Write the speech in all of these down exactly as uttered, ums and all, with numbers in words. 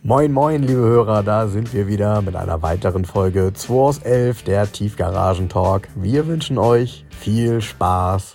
Moin moin liebe Hörer, da sind wir wieder mit einer weiteren Folge zwei aus elf, der Tiefgaragen-Talk. Wir wünschen euch viel Spaß.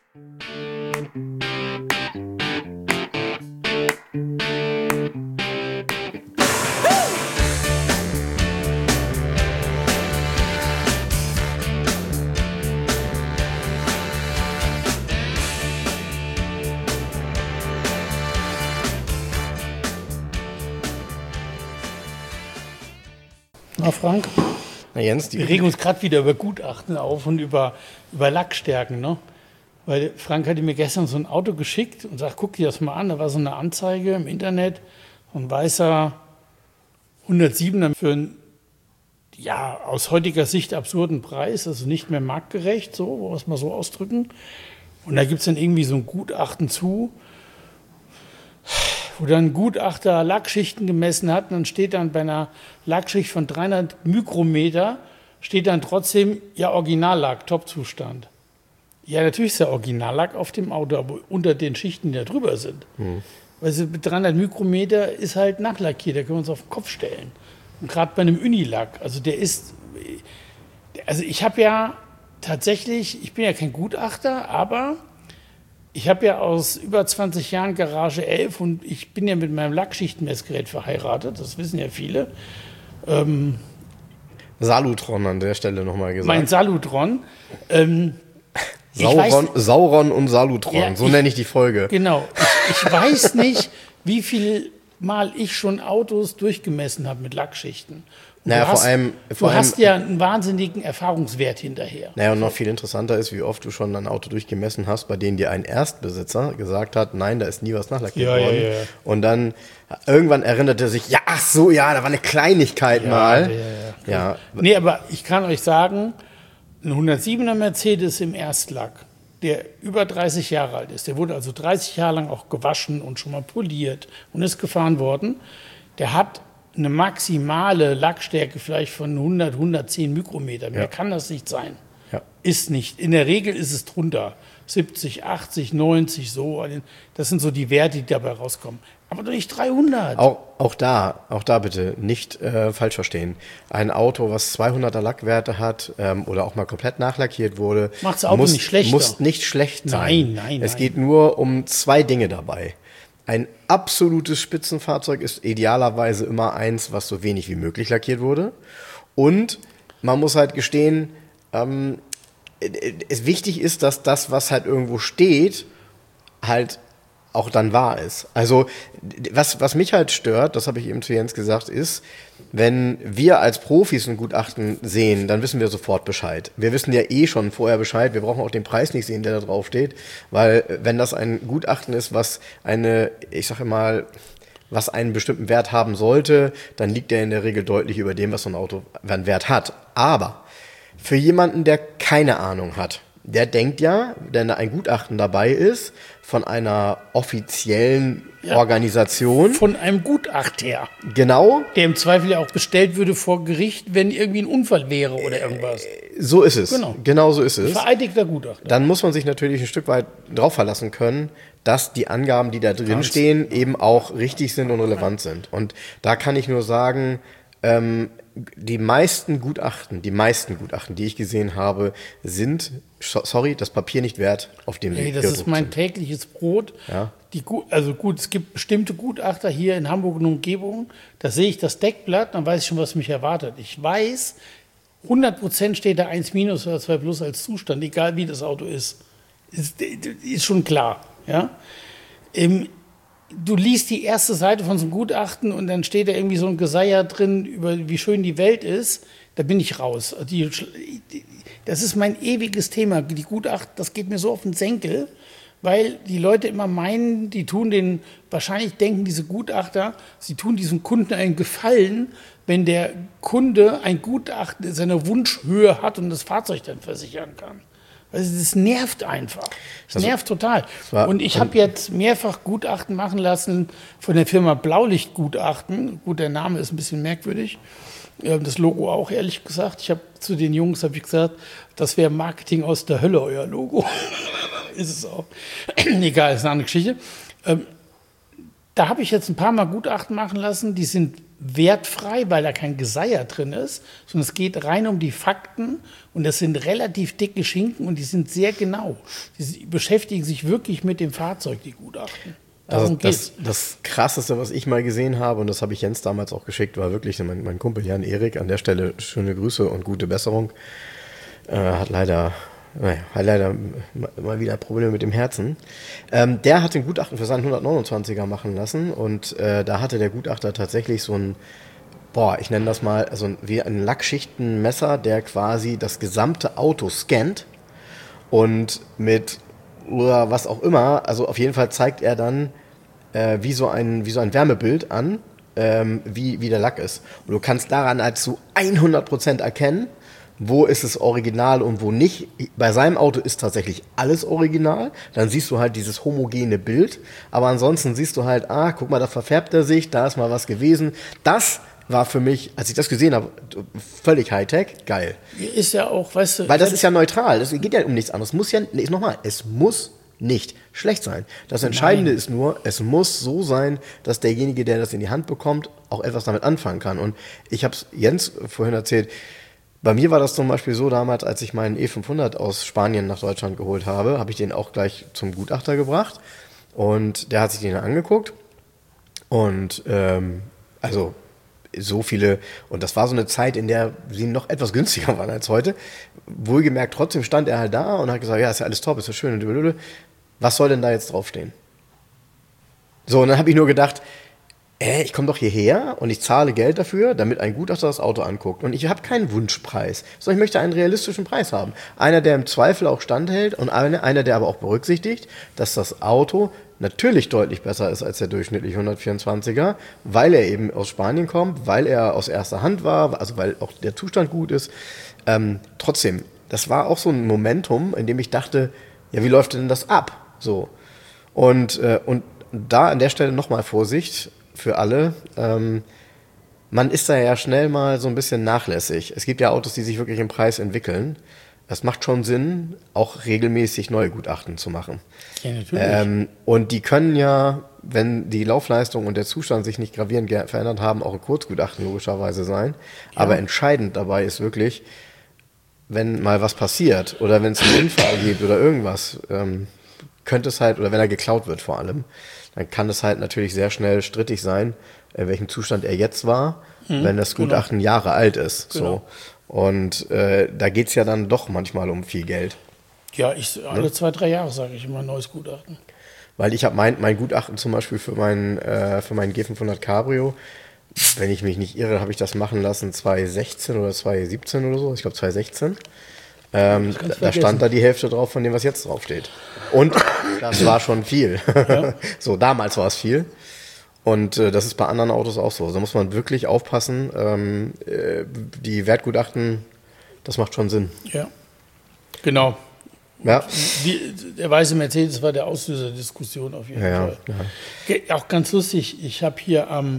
Na Frank, Na Jens, die wir regen uns gerade wieder über Gutachten auf und über, über Lackstärken, ne? Weil Frank hatte mir gestern so ein Auto geschickt und sagt, guck dir das mal an, da war so eine Anzeige im Internet, so ein weißer hundertsiebener für einen, ja, aus heutiger Sicht absurden Preis, also nicht mehr marktgerecht, so, wollen wir es mal so ausdrücken. Und da gibt es dann irgendwie so ein Gutachten zu, wo dann ein Gutachter Lackschichten gemessen hat, und dann steht dann bei einer Lackschicht von dreihundert Mikrometer, steht dann trotzdem, ja, Originallack, Top-Zustand. Ja, natürlich ist der Originallack auf dem Auto, aber unter den Schichten, die da drüber sind. Hm. Weil also mit dreihundert Mikrometer ist halt nachlackiert, da können wir uns auf den Kopf stellen. Und gerade bei einem Unilack, also der ist, also ich habe ja tatsächlich, ich bin ja kein Gutachter, aber ich habe ja aus über zwanzig Jahren Garage elf und ich bin ja mit meinem Lackschichtenmessgerät verheiratet, das wissen ja viele. Ähm, Salutron an der Stelle nochmal gesagt. Mein Salutron. Ähm, Sauron, weiß, Sauron und Salutron, ja, so ich, nenne ich die Folge. Genau. Ich, ich weiß nicht, wie viel Mal ich schon Autos durchgemessen habe mit Lackschichten. Naja, du hast, vor allem, vor du allem, hast ja einen wahnsinnigen Erfahrungswert hinterher. Naja, und noch viel interessanter ist, wie oft du schon ein Auto durchgemessen hast, bei dem dir ein Erstbesitzer gesagt hat, nein, da ist nie was nachlackiert ja, worden. Ja, ja. Und dann irgendwann erinnert er sich, ja, ach so, ja, da war eine Kleinigkeit ja, mal. Ja, ja. Ja. Nee, aber ich kann euch sagen, ein hundertsiebener Mercedes im Erstlack, der über dreißig Jahre alt ist, der wurde also dreißig Jahre lang auch gewaschen und schon mal poliert und ist gefahren worden, der hat eine maximale Lackstärke vielleicht von hundert, hundertzehn Mikrometer. Mehr ja. kann das nicht sein. Ja. Ist nicht. In der Regel ist es drunter. siebzig, achtzig, neunzig, so. Das sind so die Werte, die dabei rauskommen. Aber doch nicht dreihundert. Auch, auch da, auch da bitte nicht äh, falsch verstehen. Ein Auto, was zweihunderter Lackwerte hat ähm, oder auch mal komplett nachlackiert wurde, macht das Auto muss, nicht schlechter. muss nicht schlecht sein. Nein, nein, Es nein. geht nur um zwei Dinge dabei. Ein absolutes Spitzenfahrzeug ist idealerweise immer eins, was so wenig wie möglich lackiert wurde. Und man muss halt gestehen, ähm, es wichtig ist, dass das, was halt irgendwo steht, halt auch dann wahr ist. Also was, was mich halt stört, das habe ich eben zu Jens gesagt, ist, wenn wir als Profis ein Gutachten sehen, dann wissen wir sofort Bescheid. Wir wissen ja eh schon vorher Bescheid, wir brauchen auch den Preis nicht sehen, der da drauf steht, weil wenn das ein Gutachten ist, was eine, ich sage mal, was einen bestimmten Wert haben sollte, dann liegt der in der Regel deutlich über dem, was so ein Auto einen Wert hat. Aber für jemanden, der keine Ahnung hat, der denkt ja, wenn da ein Gutachten dabei ist, von einer offiziellen ja, Organisation. Von einem Gutachter. Genau. Der im Zweifel ja auch bestellt würde vor Gericht, wenn irgendwie ein Unfall wäre oder irgendwas. So ist es. Genau, genau so ist es. Vereidigter Gutachter. Dann muss man sich natürlich ein Stück weit drauf verlassen können, dass die Angaben, die da drin stehen, eben auch richtig sind und relevant sind. Und da kann ich nur sagen, ähm, die meisten Gutachten, die meisten Gutachten, die ich gesehen habe, sind, sorry, das Papier nicht wert, auf dem hey, sie das ist mein sind. tägliches Brot. Ja. Die, also gut, es gibt bestimmte Gutachter hier in Hamburg und Umgebung, da sehe ich das Deckblatt, dann weiß ich schon, was mich erwartet. Ich weiß, hundert Prozent steht da eins minus oder zwei plus als Zustand, egal wie das Auto ist. Ist, ist schon klar. Ja? Im, Du liest die erste Seite von so einem Gutachten und dann steht da irgendwie so ein Geseier drin, über wie schön die Welt ist. Da bin ich raus. Die, die, das ist mein ewiges Thema. Die Gutachten, das geht mir so auf den Senkel, weil die Leute immer meinen, die tun den, wahrscheinlich denken diese Gutachter, sie tun diesem Kunden einen Gefallen, wenn der Kunde ein Gutachten in seiner Wunschhöhe hat und das Fahrzeug dann versichern kann. Also das nervt einfach. Das also, nervt total. Und ich habe jetzt mehrfach Gutachten machen lassen von der Firma Blaulichtgutachten. Gut, der Name ist ein bisschen merkwürdig. Das Logo auch, ehrlich gesagt. Ich habe zu den Jungs habe ich gesagt, das wäre Marketing aus der Hölle, euer Logo. Ist es auch. Egal, ist eine andere Geschichte. Da habe ich jetzt ein paar Mal Gutachten machen lassen, die sind wertfrei, weil da kein Geseier drin ist, sondern es geht rein um die Fakten und das sind relativ dicke Schinken und die sind sehr genau. Die beschäftigen sich wirklich mit dem Fahrzeug, die Gutachten. Also das, das Krasseste, was ich mal gesehen habe, und das habe ich Jens damals auch geschickt, war wirklich mein, mein Kumpel Jan Erik. An der Stelle schöne Grüße und gute Besserung. Äh, hat leider... Naja, hat leider mal wieder Probleme mit dem Herzen. Ähm, der hat den Gutachten für seinen hundertneunundzwanziger machen lassen und äh, da hatte der Gutachter tatsächlich so ein, boah, ich nenne das mal, also wie ein Lackschichtenmesser, der quasi das gesamte Auto scannt und mit oder was auch immer, also auf jeden Fall zeigt er dann äh, wie, so ein, wie so ein Wärmebild an, ähm, wie, wie der Lack ist. Und du kannst daran halt zu hundert Prozent erkennen, wo ist es original und wo nicht. Bei seinem Auto ist tatsächlich alles original. Dann siehst du halt dieses homogene Bild. Aber ansonsten siehst du halt, ah, guck mal, da verfärbt er sich, da ist mal was gewesen. Das war für mich, als ich das gesehen habe, völlig Hightech. Geil. Ist ja auch, weißt du... Weil das ist ja neutral. Es geht ja um nichts anderes. Es muss ja, nee, nochmal, es muss nicht schlecht sein. Das Entscheidende Nein. ist nur, es muss so sein, dass derjenige, der das in die Hand bekommt, auch etwas damit anfangen kann. Und ich habe es Jens vorhin erzählt, bei mir war das zum Beispiel so damals, als ich meinen E fünfhundert aus Spanien nach Deutschland geholt habe, habe ich den auch gleich zum Gutachter gebracht und der hat sich den angeguckt und ähm, also so viele, und das war so eine Zeit, in der sie noch etwas günstiger waren als heute, wohlgemerkt trotzdem stand er halt da und hat gesagt, ja, ist ja alles top, ist ja schön und was soll denn da jetzt draufstehen? So, und dann habe ich nur gedacht, Äh, ich komme doch hierher und ich zahle Geld dafür, damit ein Gutachter das Auto anguckt. Und ich habe keinen Wunschpreis, sondern ich möchte einen realistischen Preis haben. Einer, der im Zweifel auch standhält und einer, einer, der aber auch berücksichtigt, dass das Auto natürlich deutlich besser ist als der durchschnittliche hundertvierundzwanziger, weil er eben aus Spanien kommt, weil er aus erster Hand war, also weil auch der Zustand gut ist. Ähm, trotzdem, das war auch so ein Momentum, in dem ich dachte, ja, wie läuft denn das ab? So. Und, äh, und da an der Stelle nochmal Vorsicht für alle. Ähm, man ist da ja schnell mal so ein bisschen nachlässig. Es gibt ja Autos, die sich wirklich im Preis entwickeln. Es macht schon Sinn, auch regelmäßig neue Gutachten zu machen. Ja, natürlich. Ähm, und die können ja, wenn die Laufleistung und der Zustand sich nicht gravierend ge- verändert haben, auch ein Kurzgutachten logischerweise sein. Ja. Aber entscheidend dabei ist wirklich, wenn mal was passiert oder wenn es einen Unfall gibt oder irgendwas, ähm, könnte es halt, oder wenn er geklaut wird vor allem, dann kann es halt natürlich sehr schnell strittig sein, in welchem Zustand er jetzt war, mhm, wenn das Gutachten genau. Jahre alt ist. Genau. So. Und äh, da geht es ja dann doch manchmal um viel Geld. Ja, ich, alle ne? zwei, drei Jahre sage ich immer ein neues Gutachten. Weil ich habe mein, mein Gutachten zum Beispiel für meinen äh, für meinen G fünfhundert Cabrio, wenn ich mich nicht irre, habe ich das machen lassen zwanzig sechzehn oder zwanzig siebzehn oder so, ich glaube zwanzig sechzehn. Ähm, da stand da die Hälfte drauf von dem, was jetzt draufsteht. Und das war schon viel. Ja. So, damals war es viel. Und äh, das ist bei anderen Autos auch so. Da muss man wirklich aufpassen. Ähm, äh, die Wertgutachten, das macht schon Sinn. Ja, genau. Ja. Die, der weiße Mercedes war der Auslöser der Diskussion auf jeden ja, Fall. Ja. Auch ganz lustig, ich habe hier am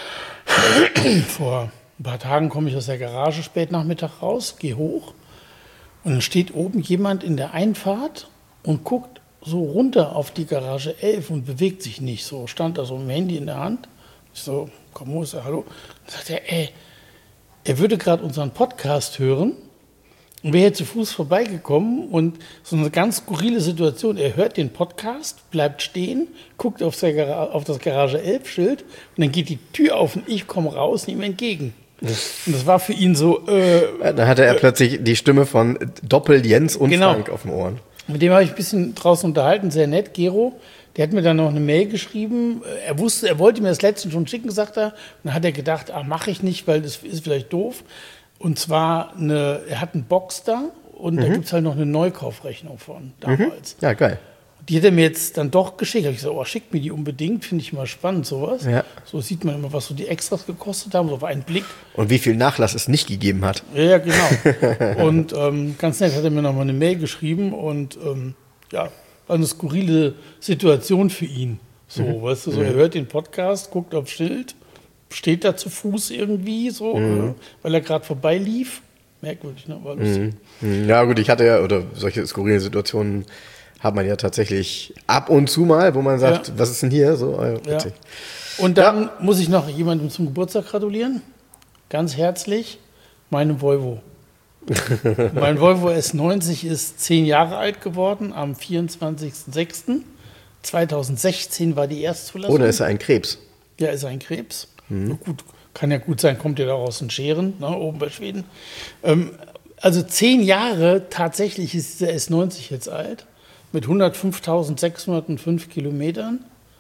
vor ein paar Tagen komme ich aus der Garage spät Nachmittag raus, gehe hoch und dann steht oben jemand in der Einfahrt und guckt so runter auf die Garage elf und bewegt sich nicht. So stand da so ein Handy in der Hand. Ich so, komm, wo ist er? Hallo? Dann sagt er, ey, er würde gerade unseren Podcast hören und wäre zu Fuß vorbeigekommen und so eine ganz skurrile Situation. Er hört den Podcast, bleibt stehen, guckt auf, Gar- auf das Garage elf Schild und dann geht die Tür auf und ich komme raus und ihm entgegen. Und das war für ihn so... Äh, da hatte er äh, plötzlich die Stimme von Doppel Jens und genau. Frank auf den Ohren. Mit dem habe ich ein bisschen draußen unterhalten, sehr nett, Gero. Der hat mir dann noch eine Mail geschrieben. Er wusste, er wollte mir das letzte schon schicken, sagt er. Und dann hat er gedacht, ach, mache ich nicht, weil das ist vielleicht doof. Und zwar, eine, er hat einen Boxster und mhm. da gibt es halt noch eine Neukaufrechnung von damals. Mhm. Ja, geil. Die hat er mir jetzt dann doch geschickt. Da habe ich gesagt, oh, schickt mir die unbedingt, finde ich mal spannend, sowas. Ja. So sieht man immer, was so die Extras gekostet haben, so auf einen Blick. Und wie viel Nachlass es nicht gegeben hat. Ja, genau. Und ähm, ganz nett hat er mir nochmal eine Mail geschrieben und ähm, ja, war eine skurrile Situation für ihn. So, mhm. weißt du, so, er hört den Podcast, guckt aufs Schild, steht da zu Fuß irgendwie, so, mhm. äh, weil er gerade vorbeilief. Merkwürdig, ne? War lustig. Mhm. Ja, gut, ich hatte ja, oder solche skurrile Situationen hat man ja tatsächlich ab und zu mal, wo man sagt, Ja. was ist denn hier? So, äh, Ja. witzig. Und dann muss ich noch jemandem zum Geburtstag gratulieren. Ganz herzlich, meinem Volvo. Mein Volvo S neunzig ist zehn Jahre alt geworden am vierundzwanzigsten sechsten zweitausendsechzehn war die Erstzulassung. Oder ist er ein Krebs? Ja, ist ein Krebs. Mhm. Gut, kann ja gut sein, kommt ja da aus den Scheren, ne, oben bei Schweden. Ähm, also zehn Jahre tatsächlich ist dieser S neunzig jetzt alt, mit hundertfünftausendsechshundertfünf Kilometern.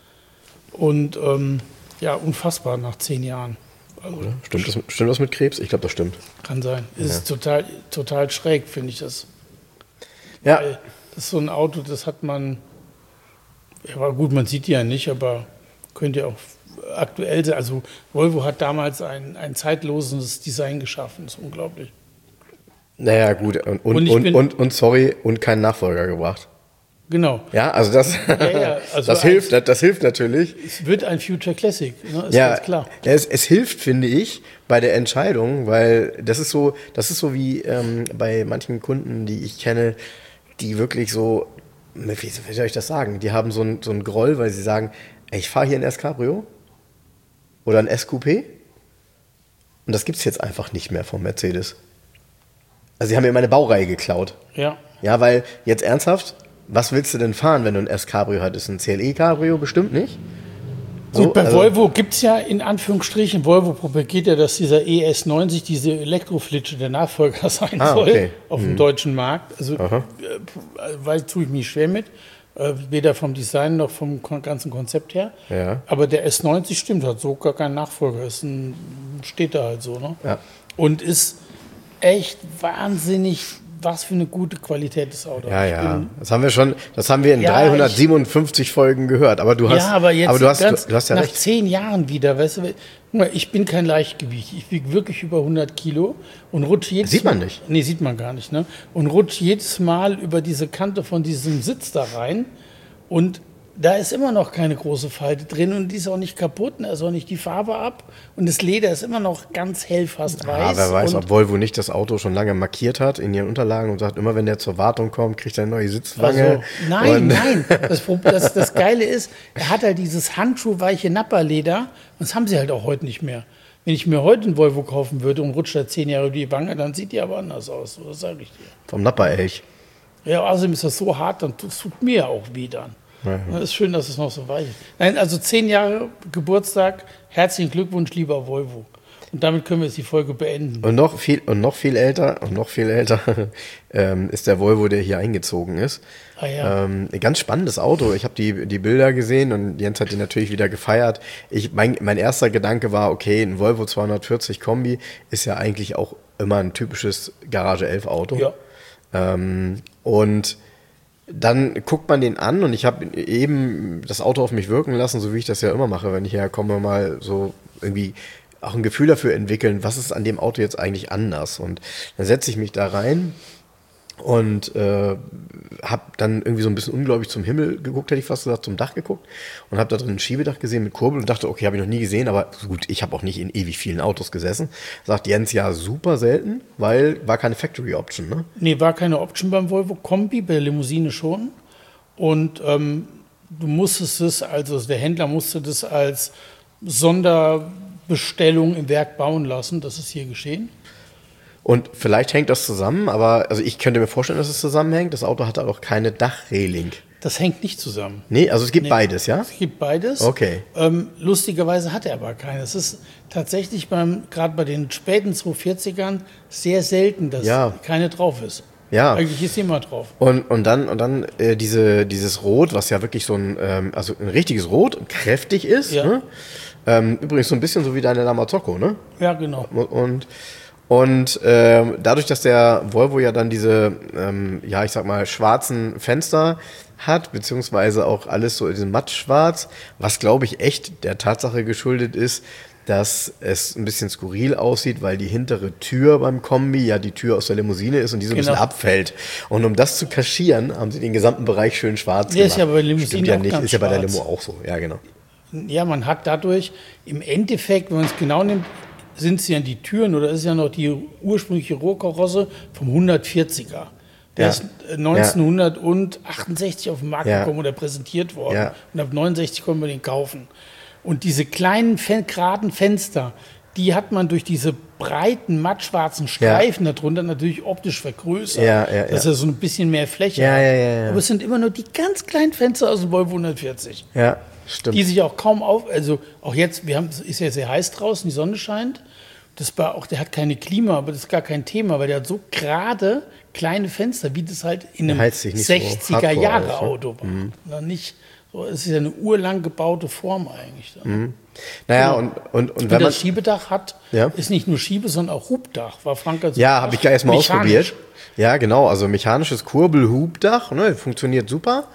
Und ähm, ja, unfassbar nach zehn Jahren. Also, Stimmt das, stimmt das mit Krebs? Ich glaube, das stimmt. kann sein. Ist total, total schräg, finde ich das. Ja, Weil das ist so ein Auto, das hat man, ja war gut, man sieht die ja nicht, aber könnte ja auch aktuell sein. Also Volvo hat damals ein, ein zeitloses Design geschaffen, das ist unglaublich. naja, gut. Und, und, Und ich und, bin- und, und sorry, und keinen Nachfolger gebracht. Genau. Ja, also das, ja, also das, hilft, das hilft natürlich. Es wird ein Future Classic, ne? Ist Ja, ganz klar. Es, es hilft, finde ich, bei der Entscheidung, weil das ist so, das ist so wie ähm, bei manchen Kunden, die ich kenne, die wirklich so, wie, wie soll ich das sagen? Die haben so einen so einen Groll, weil sie sagen, ey, ich fahre hier ein S-Cabrio oder ein S-Coupé und das gibt's jetzt einfach nicht mehr vom Mercedes. Also sie haben mir meine Baureihe geklaut. Ja. Ja, weil jetzt ernsthaft, was willst du denn fahren, wenn du ein S-Cabrio hattest? Ein C L E-Cabrio bestimmt nicht. So, Gut, bei also- Volvo gibt es ja in Anführungsstrichen, Volvo propagiert ja, dass dieser E S neunzig, diese Elektroflitsche, der Nachfolger sein Ah, soll okay. auf dem deutschen Markt. Also Aha. äh, weil tue ich mich schwer mit, äh, weder vom Design noch vom kon- ganzen Konzept her. Ja. Aber der S neunzig stimmt, hat so gar keinen Nachfolger, ist ein, steht da halt so. Ne? Ja. Und ist echt wahnsinnig, was für eine gute Qualität das Auto Ja, hat. Ich ja. bin- Das haben wir schon, das haben wir in Ja, dreihundertsiebenundfünfzig Folgen gehört. Aber du hast, ja, aber jetzt du hast, ganz, du hast ja nach recht. zehn Jahren wieder, weißt du, guck mal, ich bin kein Leichtgewicht. Ich wiege wirklich über hundert Kilo und rutsche jedes Sieht man Mal, nicht. Nee, sieht man gar nicht, ne? Und rutsche jedes Mal über diese Kante von diesem Sitz da rein und da ist immer noch keine große Falte drin und die ist auch nicht kaputt, und da ist auch nicht die Farbe ab und das Leder ist immer noch ganz hell, fast weiß. Ja, wer weiß, und ob Volvo nicht das Auto schon lange markiert hat in ihren Unterlagen und sagt, immer wenn der zur Wartung kommt, kriegt er eine neue Sitzwange. Also, nein, Und- nein. Das, Pro- das, das Geile ist, er hat halt dieses handschuhweiche Napperleder und das haben sie halt auch heute nicht mehr. Wenn ich mir heute einen Volvo kaufen würde und rutscht da zehn Jahre über die Wange, dann sieht die aber anders aus. So, das sage ich dir. Vom Napperelch. Ja, außerdem ist das so hart, dann tut es tut mir auch weh dann. Ja. Es ist schön, dass es noch so weich ist. Nein, also zehn Jahre Geburtstag, herzlichen Glückwunsch, lieber Volvo. Und damit können wir jetzt die Folge beenden. Und noch viel, und noch viel älter, und noch viel älter ähm, ist der Volvo, der hier eingezogen ist. Ah ja. Ähm, ein ganz spannendes Auto. Ich habe die, die Bilder gesehen und Jens hat die natürlich wieder gefeiert. Ich, mein, mein erster Gedanke war, okay, ein Volvo zweihundertvierzig Kombi ist ja eigentlich auch immer ein typisches Garage elf Auto. Ja. Ähm, und dann guckt man den an und ich habe eben das Auto auf mich wirken lassen, so wie ich das ja immer mache, wenn ich herkomme, mal so irgendwie auch ein Gefühl dafür entwickeln, was ist an dem Auto jetzt eigentlich anders. Und dann setze ich mich da rein und äh, habe dann irgendwie so ein bisschen ungläubig zum Himmel geguckt, hätte ich fast gesagt, zum Dach geguckt und habe da drin ein Schiebedach gesehen mit Kurbel und dachte, okay, habe ich noch nie gesehen, aber gut, ich habe auch nicht in ewig vielen Autos gesessen. Sagt Jens, ja, super selten, weil war keine Factory Option, ne? Nee, war keine Option beim Volvo Kombi, bei der Limousine schon. Und ähm, du musstest es, also der Händler musste das als Sonderbestellung im Werk bauen lassen. Das ist hier geschehen. Und vielleicht hängt das zusammen, aber also ich könnte mir vorstellen, dass es zusammenhängt. Das Auto hatte auch keine Dachreling. Das hängt nicht zusammen. Nee, also es gibt Nee. beides, ja? Es gibt beides. Okay. Ähm, lustigerweise hat er aber keine. Es ist tatsächlich beim, gerade bei den späten zweihundertvierzigern sehr selten, dass Ja. keine drauf ist. Ja. Eigentlich ist immer drauf. Und, und dann, und dann äh, diese, dieses Rot, was ja wirklich so ein, ähm, also ein richtiges Rot und kräftig ist. Ja. Ne? Ähm, übrigens so ein bisschen so wie deine Lamazocco, ne? Ja, genau. Und, und ähm, dadurch, dass der Volvo ja dann diese, ähm, ja, ich sag mal, schwarzen Fenster hat, beziehungsweise auch alles so in diesem Mattschwarz, was glaube ich echt der Tatsache geschuldet ist, dass es ein bisschen skurril aussieht, weil die hintere Tür beim Kombi ja die Tür aus der Limousine ist und die so ein Genau. bisschen abfällt. Und um das zu kaschieren, haben sie den gesamten Bereich schön schwarz Der gemacht. ist ja bei Limousinen Stimmt ja auch nicht, ganz ist ja bei der schwarz. Limo auch so. Ja, genau. Ja, man hat dadurch im Endeffekt, wenn man es genau nimmt, sind es ja die Türen oder ist ja noch die ursprüngliche Rohkarosse vom hundertvierziger. Der Ja. ist neunzehnhundertachtundsechzig auf den Markt Ja. gekommen oder präsentiert worden. Ja. Und ab neunundsechzig konnten wir den kaufen. Und diese kleinen, fen- geraden Fenster, die hat man durch diese breiten, mattschwarzen Streifen darunter natürlich optisch vergrößert. Ja, ja, dass ja. er so ein bisschen mehr Fläche Ja, hat. ja, ja, ja. Aber es sind immer nur die ganz kleinen Fenster aus dem Volvo hundertvierzig. Ja, stimmt. Die sich auch kaum auf, also auch jetzt, wir haben, es ist ja sehr heiß draußen, die Sonne scheint. Das war auch, der hat keine Klima, aber das ist gar kein Thema, weil der hat so gerade kleine Fenster, wie das halt in einem Heizt sich nicht so sechziger-Jahre-Auto hardcore war. Na, nicht, so, es ist ja eine urlang gebaute Form eigentlich. Dann. Naja, Genau. und, und, und Und wenn man. das Schiebedach hat, Ja. ist nicht nur Schiebe, sondern auch Hubdach. War Frank also Ja, habe ich ja erstmal mechanisch. ausprobiert. Ja, genau. Also mechanisches Kurbelhubdach, ne, funktioniert super.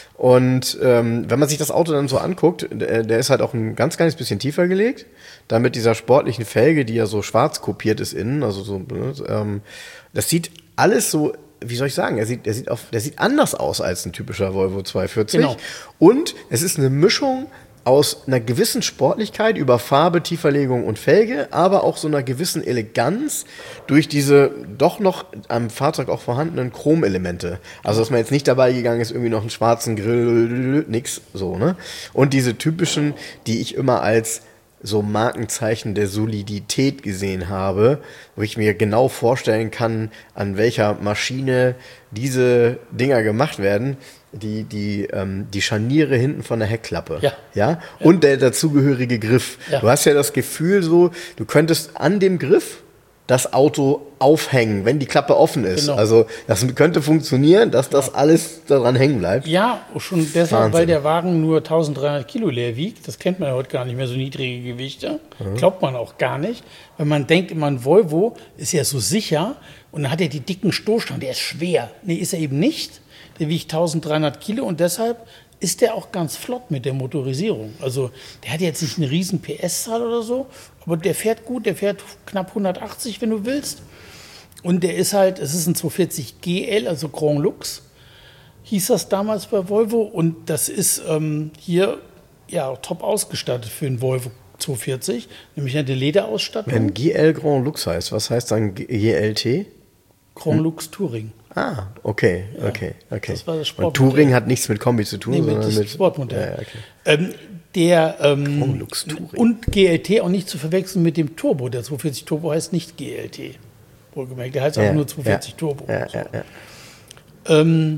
Und ähm, wenn man sich das Auto dann so anguckt, der, der ist halt auch ein ganz kleines bisschen tiefer gelegt, dann mit dieser sportlichen Felge, die ja so schwarz kopiert ist innen. Also so, ne, ähm, das sieht alles so, wie soll ich sagen, er sieht, der sieht auf, der sieht anders aus als ein typischer Volvo zweihundertvierzig. Genau. Und es ist eine Mischung aus einer gewissen Sportlichkeit über Farbe, Tieferlegung und Felge, aber auch so einer gewissen Eleganz durch diese doch noch am Fahrzeug auch vorhandenen Chromelemente. Also, dass man jetzt nicht dabei gegangen ist, irgendwie noch einen schwarzen Grill, nix, so, ne? Und diese typischen, die ich immer als so Markenzeichen der Solidität gesehen habe, wo ich mir genau vorstellen kann, an welcher Maschine diese Dinger gemacht werden. Die, die, ähm, die Scharniere hinten von der Heckklappe. Ja. Ja? Und der dazugehörige Griff. Ja. Du hast ja das Gefühl so, du könntest an dem Griff das Auto aufhängen, wenn die Klappe offen ist. Genau. Also das könnte funktionieren, dass das alles daran hängen bleibt. Ja, schon deshalb, Wahnsinn. weil der Wagen nur eintausenddreihundert Kilo leer wiegt. Das kennt man ja heute gar nicht mehr, so niedrige Gewichte. Glaubt man auch gar nicht. Weil man denkt immer, ein Volvo ist ja so sicher und dann hat er die dicken Stoßstangen, der ist schwer. Nee, ist er eben nicht. Der wiegt eintausenddreihundert Kilo und deshalb ist der auch ganz flott mit der Motorisierung. Also der hat jetzt nicht eine riesen P S-Zahl oder so, aber der fährt gut, der fährt knapp hundertachtzig, wenn du willst. Und der ist halt, es ist ein zweihundertvierzig G L, also Grand Lux, hieß das damals bei Volvo. Und das ist ähm, hier ja top ausgestattet für einen Volvo zweihundertvierzig, nämlich eine Lederausstattung. Wenn G L Grand Lux heißt, was heißt dann G L T? Grand Lux Touring. Ah, okay, okay, okay. das war das Und Sportmodell. Touring hat nichts mit Kombi zu tun, Nee, mit sondern das mit Sportmodell. Ja, ja, okay. ähm, der ähm, Grand Lux Touring. und G L T auch nicht zu verwechseln mit dem Turbo. Der zweihundertvierzig Turbo heißt nicht G L T. Wohlgemerkt, der heißt Ja, auch nur zweihundertvierzig ja, Turbo. Ja, So. ja, ja. Ähm,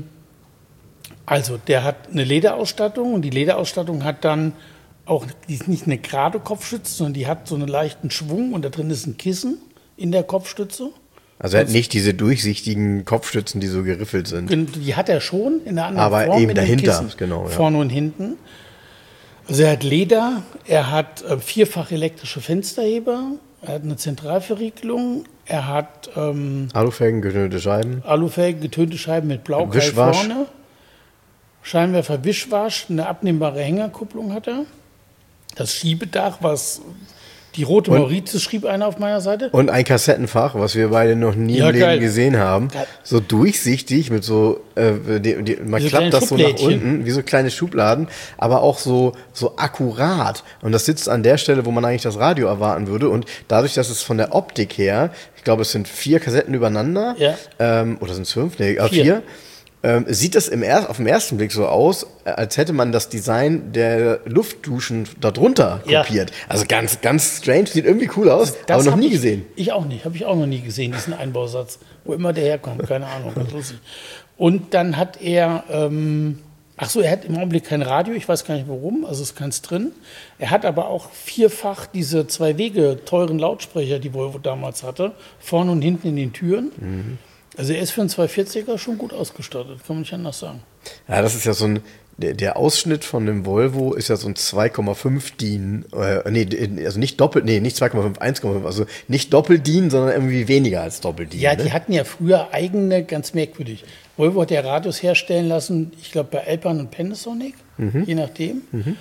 also der hat eine Lederausstattung und die Lederausstattung hat dann auch, die ist nicht eine gerade Kopfstütze, sondern die hat so einen leichten Schwung und da drin ist ein Kissen in der Kopfstütze. Also er hat nicht diese durchsichtigen Kopfstützen, die so geriffelt sind. Die hat er schon in einer anderen Aber Form. eben mit dem dahinter, Kissen, genau, ja. Vorne und hinten. Also er hat Leder, er hat äh, vierfach elektrische Fensterheber, er hat eine Zentralverriegelung, er hat ähm, Alufelgen, getönte Scheiben. Alufelgen, getönte Scheiben mit Blaukeil Wischwasch. vorne, Scheinwerfer Wischwasch, eine abnehmbare Hängerkupplung hat er. Das Schiebedach, was die rote Und- Mauritius schrieb einer auf meiner Seite. Und ein Kassettenfach, was wir beide noch nie Ja, im Leben geil. gesehen haben. Geil. So durchsichtig mit so, äh, die, die, man Wie so klappt kleine das so nach Schublädchen. unten, wie so kleine Schubladen, aber auch so, so akkurat. Und das sitzt an der Stelle, wo man eigentlich das Radio erwarten würde. Und dadurch, dass es von der Optik her, ich glaube, es sind vier Kassetten übereinander, Ja. ähm, oder sind es fünf? Nee, äh, Vier. vier. Ähm, sieht das im er auf den ersten Blick so aus, äh, als hätte man das Design der Luftduschen darunter Ja. kopiert. Also ganz, ganz strange, sieht irgendwie cool aus, aber noch hab nie ich, gesehen. Ich auch nicht, habe ich auch noch nie gesehen, diesen Einbausatz, wo immer der herkommt, keine Ahnung, ganz lustig. Und dann hat er, ähm, ach so, er hat im Augenblick kein Radio, ich weiß gar nicht warum, also ist keins drin. Er hat aber auch vierfach diese zwei Wege teuren Lautsprecher, die Volvo damals hatte, vorne und hinten in den Türen. Mhm. Also er ist für einen zweihundertvierziger schon gut ausgestattet, kann man nicht anders sagen. Ja, das ist ja so ein, der, der Ausschnitt von dem Volvo ist ja so ein zwei Komma fünf DIN, äh, nee, also nicht doppelt, nee, nicht zwei Komma fünf, eins Komma fünf, also nicht Doppel-DIN, sondern irgendwie weniger als Doppel-DIN. Ja, ne? die hatten ja früher eigene, ganz merkwürdig. Volvo hat ja Radios herstellen lassen, ich glaube bei Alpan und Panasonic, Mhm. je nachdem.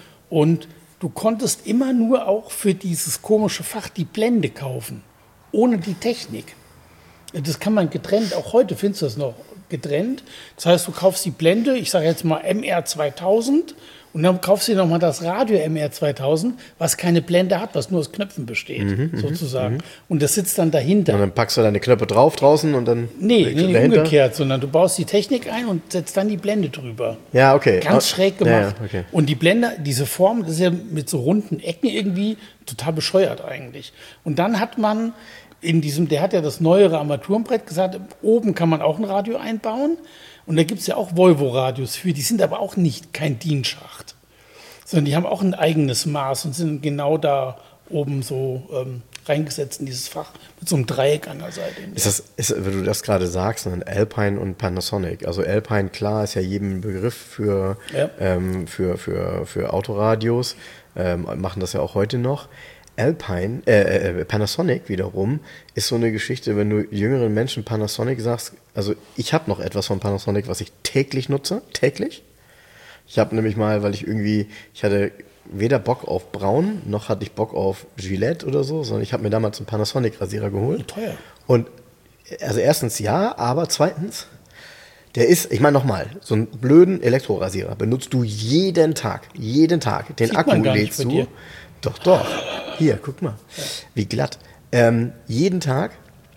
Und du konntest immer nur auch für dieses komische Fach die Blende kaufen, ohne die Technik. Das kann man getrennt, auch heute findest du das noch getrennt. Das heißt, du kaufst die Blende, ich sage jetzt mal M R zweitausend Und dann kaufst du dir nochmal das Radio M R zweitausend, was keine Blende hat, was nur aus Knöpfen besteht, Mhm, sozusagen. Und das sitzt dann dahinter. Und dann packst du deine Knöpfe drauf draußen und dann. Nee, legst du nee, nee dahinter. umgekehrt, sondern du baust die Technik ein und setzt dann die Blende drüber. Ja, okay. Ganz Ah, schräg ja, gemacht. ja, okay. Und die Blende, diese Form, das ist ja mit so runden Ecken irgendwie total bescheuert eigentlich. Und dann hat man in diesem, der hat ja das neuere Armaturenbrett gesagt, oben kann man auch ein Radio einbauen. Und da gibt es ja auch Volvo-Radios für, die sind aber auch nicht kein D I N-Schacht, sondern die haben auch ein eigenes Maß und sind genau da oben so ähm, reingesetzt in dieses Fach mit so einem Dreieck an der Seite. Ist das, ist, wenn du das gerade sagst, dann Alpine und Panasonic. Also Alpine, klar, ist ja jedem Begriff für, Ja. ähm, für, für, für Autoradios, ähm, machen das ja auch heute noch. Alpine, äh, äh, Panasonic wiederum ist so eine Geschichte, wenn du jüngeren Menschen Panasonic sagst, also ich habe noch etwas von Panasonic, was ich täglich nutze, täglich. Ich habe nämlich mal, weil ich irgendwie, ich hatte weder Bock auf Braun, noch hatte ich Bock auf Gillette oder so, sondern ich habe mir damals einen Panasonic-Rasierer geholt. Teuer. Und also erstens ja, aber zweitens, der ist, ich meine nochmal, so einen blöden Elektrorasierer benutzt du jeden Tag, jeden Tag. Den Sieht Akku man gar nicht lädst bei du. dir. Doch, doch. Hier, guck mal, wie glatt. Ähm, jeden Tag.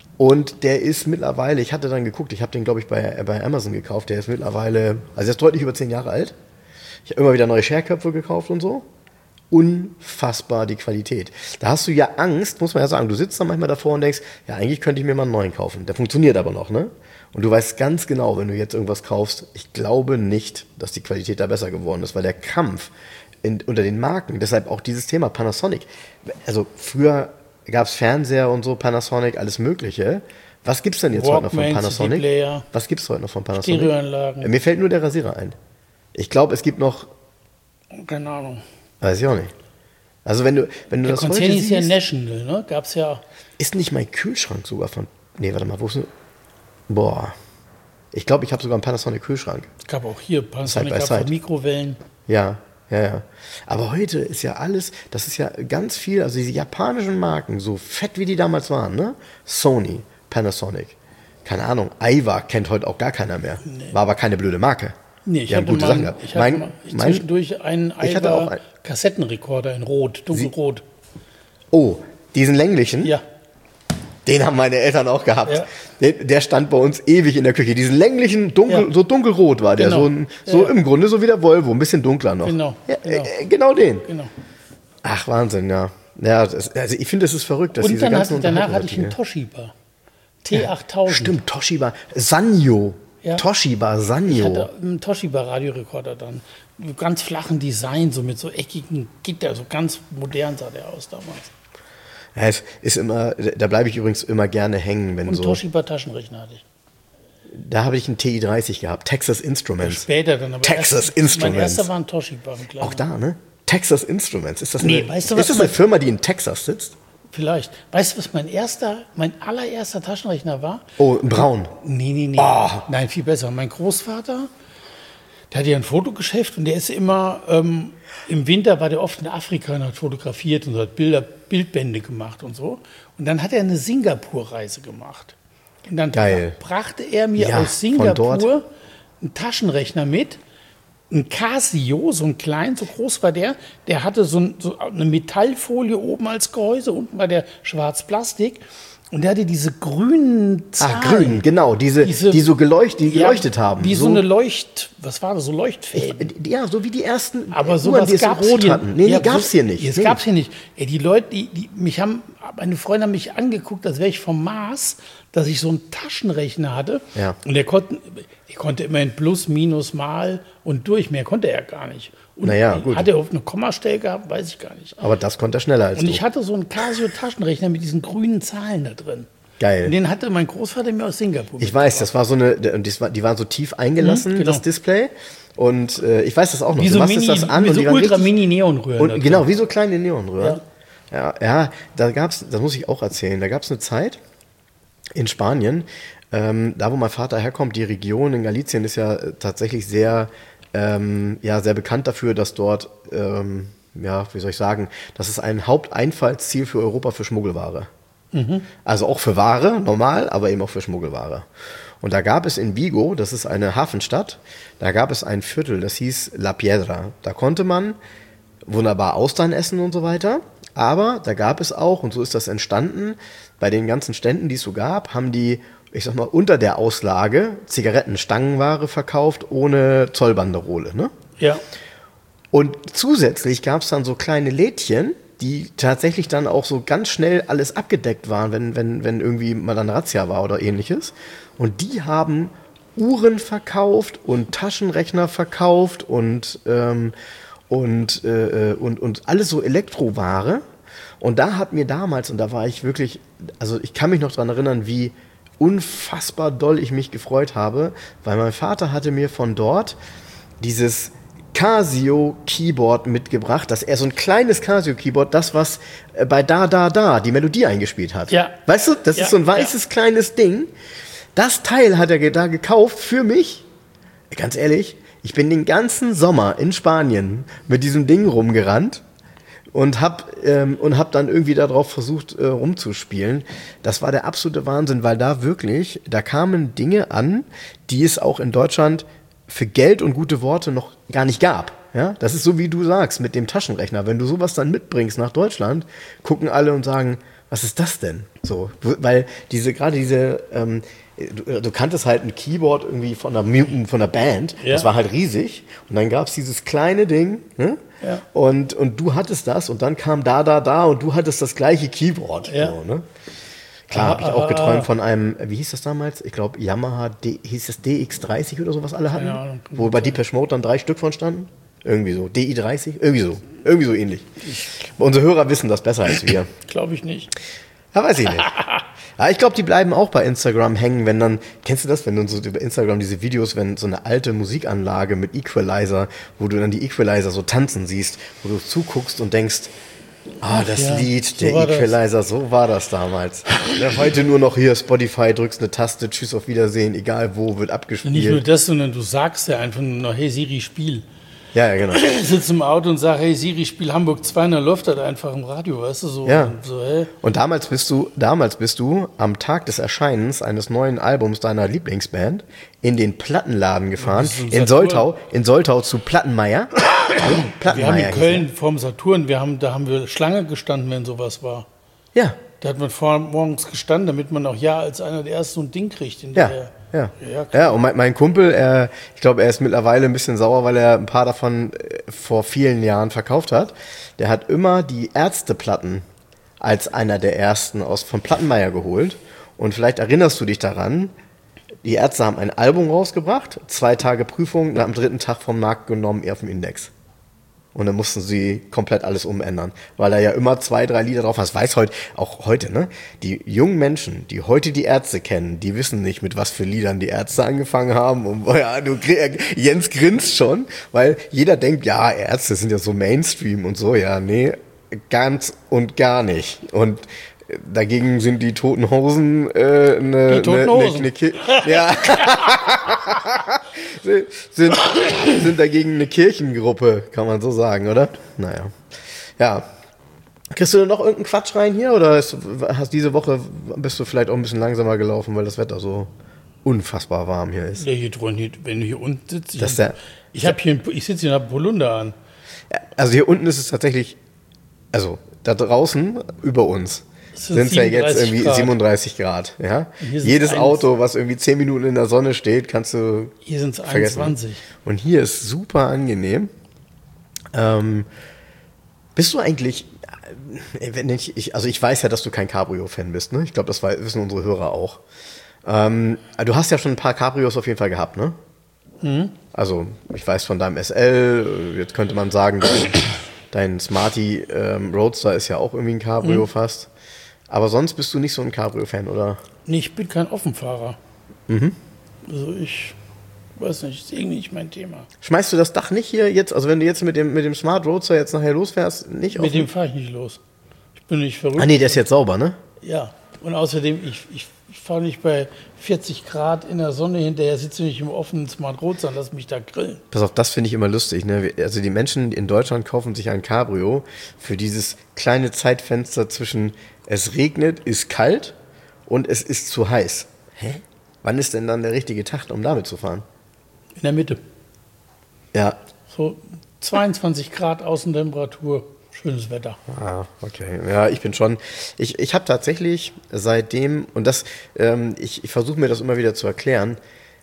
Und der ist mittlerweile, ich hatte dann geguckt, ich habe den, glaube ich, bei, bei Amazon gekauft, der ist mittlerweile, also er ist deutlich über zehn Jahre alt. Ich habe immer wieder neue Scherköpfe gekauft und so. Unfassbar die Qualität. Da hast du ja Angst, muss man ja sagen. Du sitzt dann manchmal davor und denkst, ja, eigentlich könnte ich mir mal einen neuen kaufen. Der funktioniert aber noch, ne? Und du weißt ganz genau, wenn du jetzt irgendwas kaufst, ich glaube nicht, dass die Qualität da besser geworden ist, weil der Kampf in, unter den Marken, deshalb auch dieses Thema Panasonic. Also früher gab es Fernseher und so, Panasonic, alles Mögliche. Was gibt's denn jetzt heute noch von Walkman, Panasonic? C D-Player, Was gibt's heute noch von Panasonic? Stereoanlagen. Mir fällt nur der Rasierer ein. Ich glaube, es gibt noch, Keine Ahnung. weiß ich auch nicht. Also wenn du, wenn du Der das heute Konzern ist ja siehst, National, ne? Gab's ja. ist nicht mein Kühlschrank sogar von, nee, warte mal, wo ist denn, boah, ich glaube, ich habe sogar einen Panasonic-Kühlschrank. Gab auch hier Panasonic, by gab side. auch Mikrowellen. Ja, ja, ja. Aber heute ist ja alles, das ist ja ganz viel, also diese japanischen Marken, so fett wie die damals waren, ne? Sony, Panasonic, keine Ahnung, Aiwa kennt heute auch gar keiner mehr. War aber keine blöde Marke. Nee, ich Die haben hatte gute mal, Sachen gehabt. ich hatte Mein- mal ich mein- zwischendurch einen Ich hatte auch Aiwa ein- Kassettenrekorder in Rot, dunkelrot. Oh, diesen länglichen? Ja, Den haben meine Eltern auch gehabt. Ja. Der, der stand bei uns ewig in der Küche. Diesen länglichen, dunkel, Ja. so dunkelrot war der. Genau. So, ein, so Ja. im Grunde so wie der Volvo, ein bisschen dunkler noch. Genau, Ja, genau. Äh, genau den. genau. Ach, Wahnsinn, ja. Ja, das, also ich finde, es ist verrückt, dass Und diese dann ganzen hatte, danach hatte ich einen Unterhaltungen- Toshiba. T achttausend. Stimmt, Toshiba. Sanyo. Ja. Toshiba, Ich Sanyo. hatte einen Toshiba-Radiorekorder dann. Mit ganz flachen Design, so mit so eckigen Gitter, so ganz modern sah der aus damals. Ja, es ist immer, da bleibe ich übrigens immer gerne hängen, wenn Und so. Toshiba-Taschenrechner hatte ich. Da habe ich einen T I dreißig gehabt, Texas Instruments. Später dann aber. Texas erst, Instruments. Mein erster war ein Toshiba. Ein kleiner. Auch da, ne? Texas Instruments. Ist das Nee, eine, weißt du, ist was das eine mein- Firma, die in Texas sitzt? Vielleicht. Weißt du, was mein erster, mein allererster Taschenrechner war? Oh, braun. Nee, nee, nee. Oh. Nein, viel besser. Mein Großvater, der hatte ja ein Fotogeschäft und der ist immer, ähm, im Winter war der oft in Afrika und hat fotografiert und so hat Bilder, Bildbände gemacht und so. Und dann hat er eine Singapur-Reise gemacht. Und dann Geil. brachte er mir Ja, aus von dort. Singapur einen Taschenrechner mit, ein Casio, so ein klein, so groß war der. Der hatte so, ein, so eine Metallfolie oben als Gehäuse, unten war der schwarz Plastik. Und der hatte diese grünen Zahlen. Ah, grün, genau. Diese, Diese- die so geleucht, die geleuchtet Ja, haben. Wie so, eine Leucht, was war das, so Leuchtfäden. Ja, so wie die ersten Aber Uhren, sowas die es gab es rot hier. hatten. Nee, Ja, die gab es so- hier nicht. Es Nee. gab es hier nicht. Ey, die Leute, die, die mich haben, meine Freunde haben mich angeguckt, als wäre ich vom Mars, dass ich so einen Taschenrechner hatte. Ja. Und der konnte, der konnte immerhin Plus, Minus, Mal und durch. Mehr konnte er gar nicht. Und Naja, gut. hat er auf eine Kommastelle gehabt, weiß ich gar nicht. Aber das konnte er schneller als Und du. ich hatte so einen Casio-Taschenrechner mit diesen grünen Zahlen da drin. Geil. Und den hatte mein Großvater mir aus Singapur. Ich weiß, das war so eine, und das war, die waren so tief eingelassen, Mhm, genau. das Display. Und äh, ich weiß das auch noch. Wie Du so, machst Mini, das an wie und so die waren richtig- Ultra-Mini-Neonröhren. da Und, drin. genau, wie so kleine Neonröhren. Ja, ja, da gab's, das muss ich auch erzählen, da gab es eine Zeit in Spanien, ähm, da wo mein Vater herkommt, die Region in Galicien ist ja äh, tatsächlich sehr, ähm, ja, sehr bekannt dafür, dass dort, ähm, ja, wie soll ich sagen, das ist ein Haupteinfallsziel für Europa für Schmuggelware. Mhm. Also auch für Ware, normal, aber eben auch für Schmuggelware. Und da gab es in Vigo, das ist eine Hafenstadt, da gab es ein Viertel, das hieß La Piedra. Da konnte man wunderbar Austern essen und so weiter. Aber da gab es auch, und so ist das entstanden, bei den ganzen Ständen, die es so gab, haben die, ich sag mal, unter der Auslage Zigarettenstangenware verkauft ohne Zollbanderole. Ne? Ja. Und zusätzlich gab es dann so kleine Lädchen, die tatsächlich dann auch so ganz schnell alles abgedeckt waren, wenn, wenn, wenn irgendwie mal dann Razzia war oder ähnliches. Und die haben Uhren verkauft und Taschenrechner verkauft und, ähm, und, äh, und, und alles so Elektroware. Und da hat mir damals, und da war ich wirklich, also ich kann mich noch dran erinnern, wie unfassbar doll ich mich gefreut habe, weil mein Vater hatte mir von dort dieses Casio-Keyboard mitgebracht, dass er so ein kleines Casio-Keyboard, das, was bei Da, Da, Da die Melodie eingespielt hat. Ja. Weißt du, das Ja, ist so ein weißes ja. kleines Ding. Das Teil hat er ge- da gekauft für mich. Ganz ehrlich, ich bin den ganzen Sommer in Spanien mit diesem Ding rumgerannt und hab, ähm, und hab dann irgendwie darauf versucht äh, rumzuspielen. Das war der absolute Wahnsinn, weil da wirklich, da kamen Dinge an, die es auch in Deutschland für Geld und gute Worte noch gar nicht gab. Ja? Das ist so, wie du sagst, mit dem Taschenrechner. Wenn du sowas dann mitbringst nach Deutschland, gucken alle und sagen, was ist das denn? So, weil diese, gerade diese, ähm, du, du kanntest halt ein Keyboard irgendwie von der, Mu- von der Band, Ja. das war halt riesig. Und dann gab es dieses kleine Ding, ne? Ja. und, und du hattest das und dann kam Da, Da, Da und du hattest das gleiche Keyboard. Ja. So, ne? Klar, habe ich auch geträumt von einem, wie hieß das damals? Ich glaube, Yamaha, D, hieß es D X dreißig oder sowas alle hatten? Keine Ahnung. Wo bei Depeche Mode dann drei Stück von standen? Irgendwie so. D I dreißig? Irgendwie so. Irgendwie so ähnlich. Unsere Hörer wissen das besser als wir. Glaube ich nicht. Ja, weiß ich nicht. Aber ich glaube, die bleiben auch bei Instagram hängen, wenn dann, kennst du das, wenn du so über Instagram diese Videos, wenn so eine alte Musikanlage mit Equalizer, wo du dann die Equalizer so tanzen siehst, wo du zuguckst und denkst, ah, das ja, Lied, so der war das. Equalizer, so war das damals. Ja, heute nur noch hier Spotify, drückst eine Taste, tschüss, auf Wiedersehen, egal wo, wird Nicht nur abgespielt. das, sondern du sagst ja einfach nur noch, hey Siri, spiel. Ja, ja, genau. Ich sitze im Auto und sage, hey Siri, spiel Hamburg zwei, und dann läuft das einfach im Radio, weißt du, so. Ja. Und so hey. Und damals bist du, damals bist du am Tag des Erscheinens eines neuen Albums deiner Lieblingsband in den Plattenladen gefahren, Das ist ein in Saturn. Soltau, in Soltau zu Plattenmeier. Wir haben Plattenmeier in hieß Köln vorm Saturn, wir haben, da haben wir Schlange gestanden, wenn sowas war. er. Ja, Da hat man vor morgens gestanden, damit man auch ja als einer der ersten so ein Ding kriegt. In ja, der, ja. Ja, klar. Ja, und mein, mein Kumpel, er, ich glaube, er ist mittlerweile ein bisschen sauer, weil er ein paar davon äh, vor vielen Jahren verkauft hat. Der hat immer die Ärzteplatten als einer der ersten aus von Plattenmeier geholt. Und vielleicht erinnerst du dich daran, die Ärzte haben ein Album rausgebracht, zwei Tage Prüfung, und am dritten Tag vom Markt genommen, eher auf dem Index. Und dann mussten sie komplett alles umändern, weil da ja immer zwei, drei Lieder drauf waren. Das weiß heute, auch heute, ne? Die jungen Menschen, die heute die Ärzte kennen, die wissen nicht, mit was für Liedern die Ärzte angefangen haben. Und ja, du, Jens grinst schon, weil jeder denkt, ja, Ärzte sind ja so Mainstream und so. Ja, nee, ganz und gar nicht. Und dagegen sind die Toten Hosen äh, eine Die Toten ne, Hosen. ne, ne, ja. sind, sind dagegen eine Kirchengruppe, kann man so sagen, oder? Naja. Ja. Kriegst du noch irgendeinen Quatsch rein hier oder ist, hast diese Woche bist du vielleicht auch ein bisschen langsamer gelaufen, weil das Wetter so unfassbar warm hier ist? Der hier drunten, wenn du hier unten sitzt, ich, Das ist hab- der- ich, hab hier, ich sitze hier und habe Polunder an. Ja, also hier unten ist es tatsächlich, also da draußen über uns Es sind sind es ja jetzt siebenunddreißig irgendwie Grad. siebenunddreißig Grad. Ja? hier sind's Jedes eins. Auto, was irgendwie zehn Minuten in der Sonne steht, kannst du Hier sind es vergessen. einundzwanzig. Und hier ist super angenehm. Ähm, bist du eigentlich, äh, wenn ich, ich, also ich weiß ja, dass du kein Cabrio-Fan bist, ne? Ich glaube, das wei- wissen unsere Hörer auch. Ähm, du hast ja schon ein paar Cabrios auf jeden Fall gehabt, ne? Mhm. Also ich weiß von deinem S L, jetzt könnte man sagen, dein, dein Smarty ähm, Roadster ist ja auch irgendwie ein Cabrio Mhm. fast. Aber sonst bist du nicht so ein Cabrio-Fan, oder? Nee, ich bin kein Offenfahrer. Mhm. Also ich weiß nicht, ist irgendwie nicht mein Thema. Schmeißt du das Dach nicht hier jetzt, also wenn du jetzt mit dem, mit dem Smart Roadster jetzt nachher losfährst, nicht auf Mit dem fahre ich nicht los. Ich bin nicht verrückt. Ah nee, der ist jetzt sauber, ne? Ja. Und außerdem, ich, ich, ich fahre nicht bei vierzig Grad in der Sonne hinterher, sitze nicht im offenen Smart Road, sondern lass mich da grillen. Pass auf, das finde ich immer lustig. Ne? Also die Menschen in Deutschland kaufen sich ein Cabrio für dieses kleine Zeitfenster zwischen es regnet, ist kalt und es ist zu heiß. Hä? Wann ist denn dann der richtige Tag, um damit zu fahren? In der Mitte. Ja. So zweiundzwanzig Grad Außentemperatur, schönes Wetter. Ah, okay. Ja, ich bin schon, ich, ich habe tatsächlich seitdem, und das, ähm, ich, ich versuche mir das immer wieder zu erklären,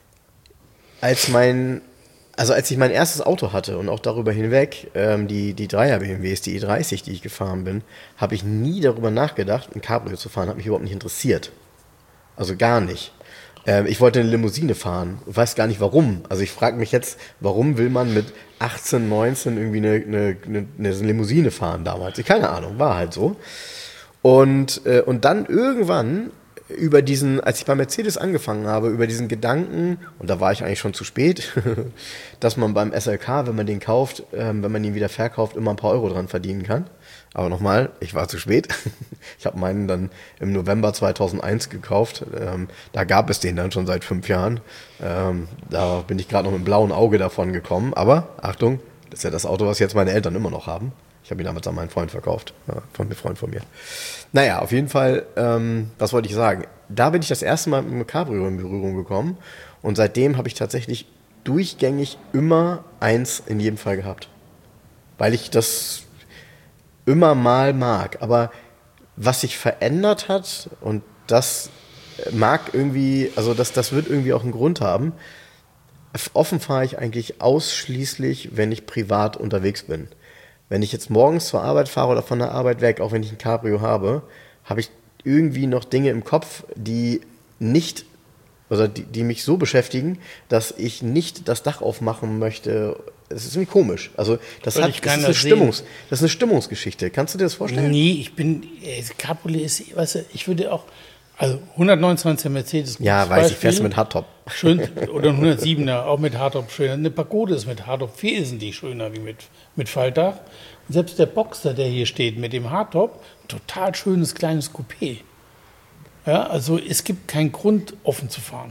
als mein, also als ich mein erstes Auto hatte und auch darüber hinweg, ähm, die, die Dreier B M Ws, die E dreißig, die ich gefahren bin, habe ich nie darüber nachgedacht, ein Cabrio zu fahren, hat mich überhaupt nicht interessiert. Also gar nicht. Ähm, ich wollte eine Limousine fahren, weiß gar nicht warum. Also ich frage mich jetzt, warum will man mit achtzehn, neunzehn irgendwie eine, eine, eine, eine Limousine fahren damals? Ich keine Ahnung, war halt so. Und, äh, und dann irgendwann über diesen, als ich bei Mercedes angefangen habe, über diesen Gedanken, und da war ich eigentlich schon zu spät, dass man beim S L K, wenn man den kauft, ähm, wenn man ihn wieder verkauft, immer ein paar Euro dran verdienen kann. Aber nochmal, ich war zu spät. Ich habe meinen dann im November zweitausendeins gekauft. Ähm, da gab es den dann schon seit fünf Jahren. Ähm, da bin ich gerade noch mit einem blauen Auge davon gekommen. Aber, Achtung, das ist ja das Auto, was jetzt meine Eltern immer noch haben. Ich habe ihn damals an meinen Freund verkauft, ja, von einem Freund von mir. Naja, auf jeden Fall, ähm, was wollte ich sagen? Da bin ich das erste Mal mit einem Cabrio in Berührung gekommen. Und seitdem habe ich tatsächlich durchgängig immer eins in jedem Fall gehabt. Weil ich das immer mal mag. Aber was sich verändert hat, und das mag irgendwie, also das, das wird irgendwie auch einen Grund haben, offen fahre ich eigentlich ausschließlich, wenn ich privat unterwegs bin. Wenn ich jetzt morgens zur Arbeit fahre oder von der Arbeit weg, auch wenn ich ein Cabrio habe, habe ich irgendwie noch Dinge im Kopf, die nicht, oder die, die mich so beschäftigen, dass ich nicht das Dach aufmachen möchte. Es ist irgendwie komisch. Also das, hat, das, ist eine Stimmungs, das ist eine Stimmungsgeschichte. Kannst du dir das vorstellen? Nee, ich bin, äh, Cabriolet ist, weißt du, ich würde auch, also hundertneunundzwanziger Mercedes. Ja, weiß ich, fährst du mit Hardtop. Schön, oder ein hundertsiebener, auch mit Hardtop schöner. Eine Pagode ist mit Hardtop viel wesentlich schöner wie mit, mit Faltdach. Und selbst der Boxster, der hier steht, mit dem Hardtop, total schönes kleines Coupé. Ja, also es gibt keinen Grund, offen zu fahren.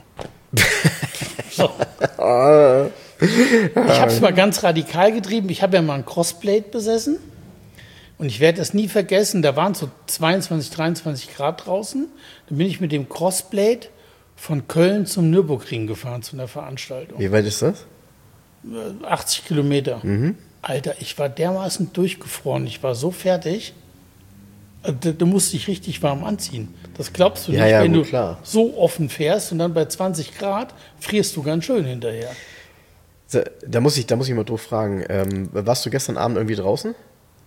So. Ich habe es mal ganz radikal getrieben. Ich habe ja mal ein Crossblade besessen. Und ich werde das nie vergessen. Da waren so zweiundzwanzig, dreiundzwanzig Grad draußen. Dann bin ich mit dem Crossblade von Köln zum Nürburgring gefahren, zu einer Veranstaltung. Wie weit ist das? achtzig Kilometer. Mhm. Alter, ich war dermaßen durchgefroren. Ich war so fertig. Da, da musste ich richtig warm anziehen. Das glaubst du Ja, nicht, ja, wenn gut, du klar. so offen fährst und dann bei zwanzig Grad frierst du ganz schön hinterher. Da, da, muss, ich, da muss ich mal doof fragen. Ähm, warst du gestern Abend irgendwie draußen?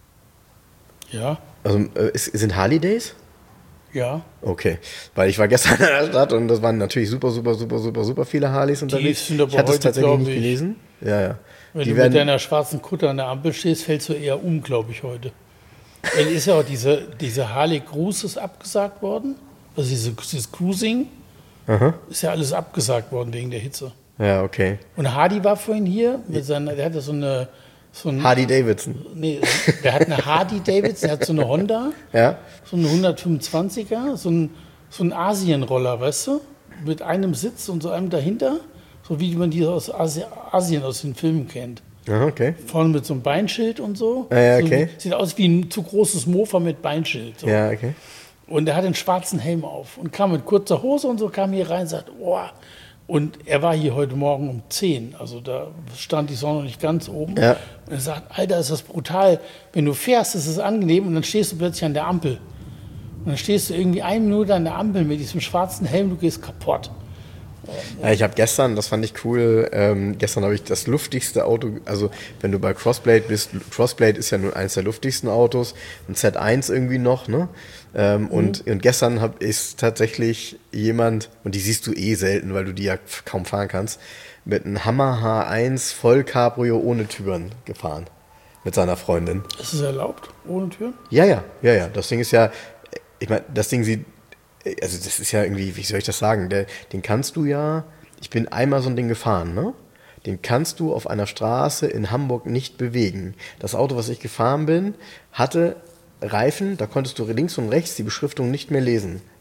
Ja, Also äh, ist, sind Harley Days? ja. Okay, weil ich war gestern in der Stadt und das waren natürlich super, super, super, super, super viele Harleys unterwegs. sind aber ich hatte es heute, tatsächlich glaub nicht ich, gelesen. Ja, ja. Wenn Die du werden, mit deiner schwarzen Kutte an der Ampel stehst, fällst du eher um, glaube ich, heute. Weil ist ja auch diese, diese Harley Cruise ist abgesagt worden. Also diese, dieses Cruising Aha. ist ja alles abgesagt worden wegen der Hitze. Ja, okay. Und Hardy war vorhin hier, mit seiner, der hatte so eine... So ein, Harley Davidson. Nee, der hat eine Hardy Davidson, der hat so eine Honda, Ja. so eine hundertfünfundzwanziger, so ein, so ein Asienroller, weißt du? Mit einem Sitz und so einem dahinter, so wie man die aus Asi- Asien aus den Filmen kennt. Aha, okay. Vorne mit so einem Beinschild und so. Ah, ja, so okay. wie, sieht aus wie ein zu großes Mofa mit Beinschild. So. Ja, okay. Und er hat einen schwarzen Helm auf und kam mit kurzer Hose und so, kam hier rein und sagt, oh. Und er war hier heute Morgen um zehn, also da stand die Sonne noch nicht ganz oben. Ja. Und er sagt, Alter, ist das brutal. Wenn du fährst, ist es angenehm und dann stehst du plötzlich an der Ampel. Und dann stehst du irgendwie eine Minute an der Ampel mit diesem schwarzen Helm, du gehst kaputt. Ja, ich habe gestern, das fand ich cool, ähm, gestern habe ich das luftigste Auto, also wenn du bei Crossblade bist, Crossblade ist ja nun eines der luftigsten Autos, ein Z eins irgendwie noch, ne? Ähm, mhm. und, und gestern hab, ist tatsächlich jemand, und die siehst du eh selten, weil du die ja kaum fahren kannst, mit einem Hammer H eins Voll Cabrio ohne Türen gefahren. Mit seiner Freundin. Ist es erlaubt, ohne Türen? Ja, ja, ja, ja. Das Ding ist ja, ich meine, das Ding sieht, also das ist ja irgendwie, wie soll ich das sagen, der, den kannst du ja, ich bin einmal so ein Ding gefahren, ne? Den kannst du auf einer Straße in Hamburg nicht bewegen. Das Auto, was ich gefahren bin, hatte Reifen, da konntest du links und rechts die Beschriftung nicht mehr lesen.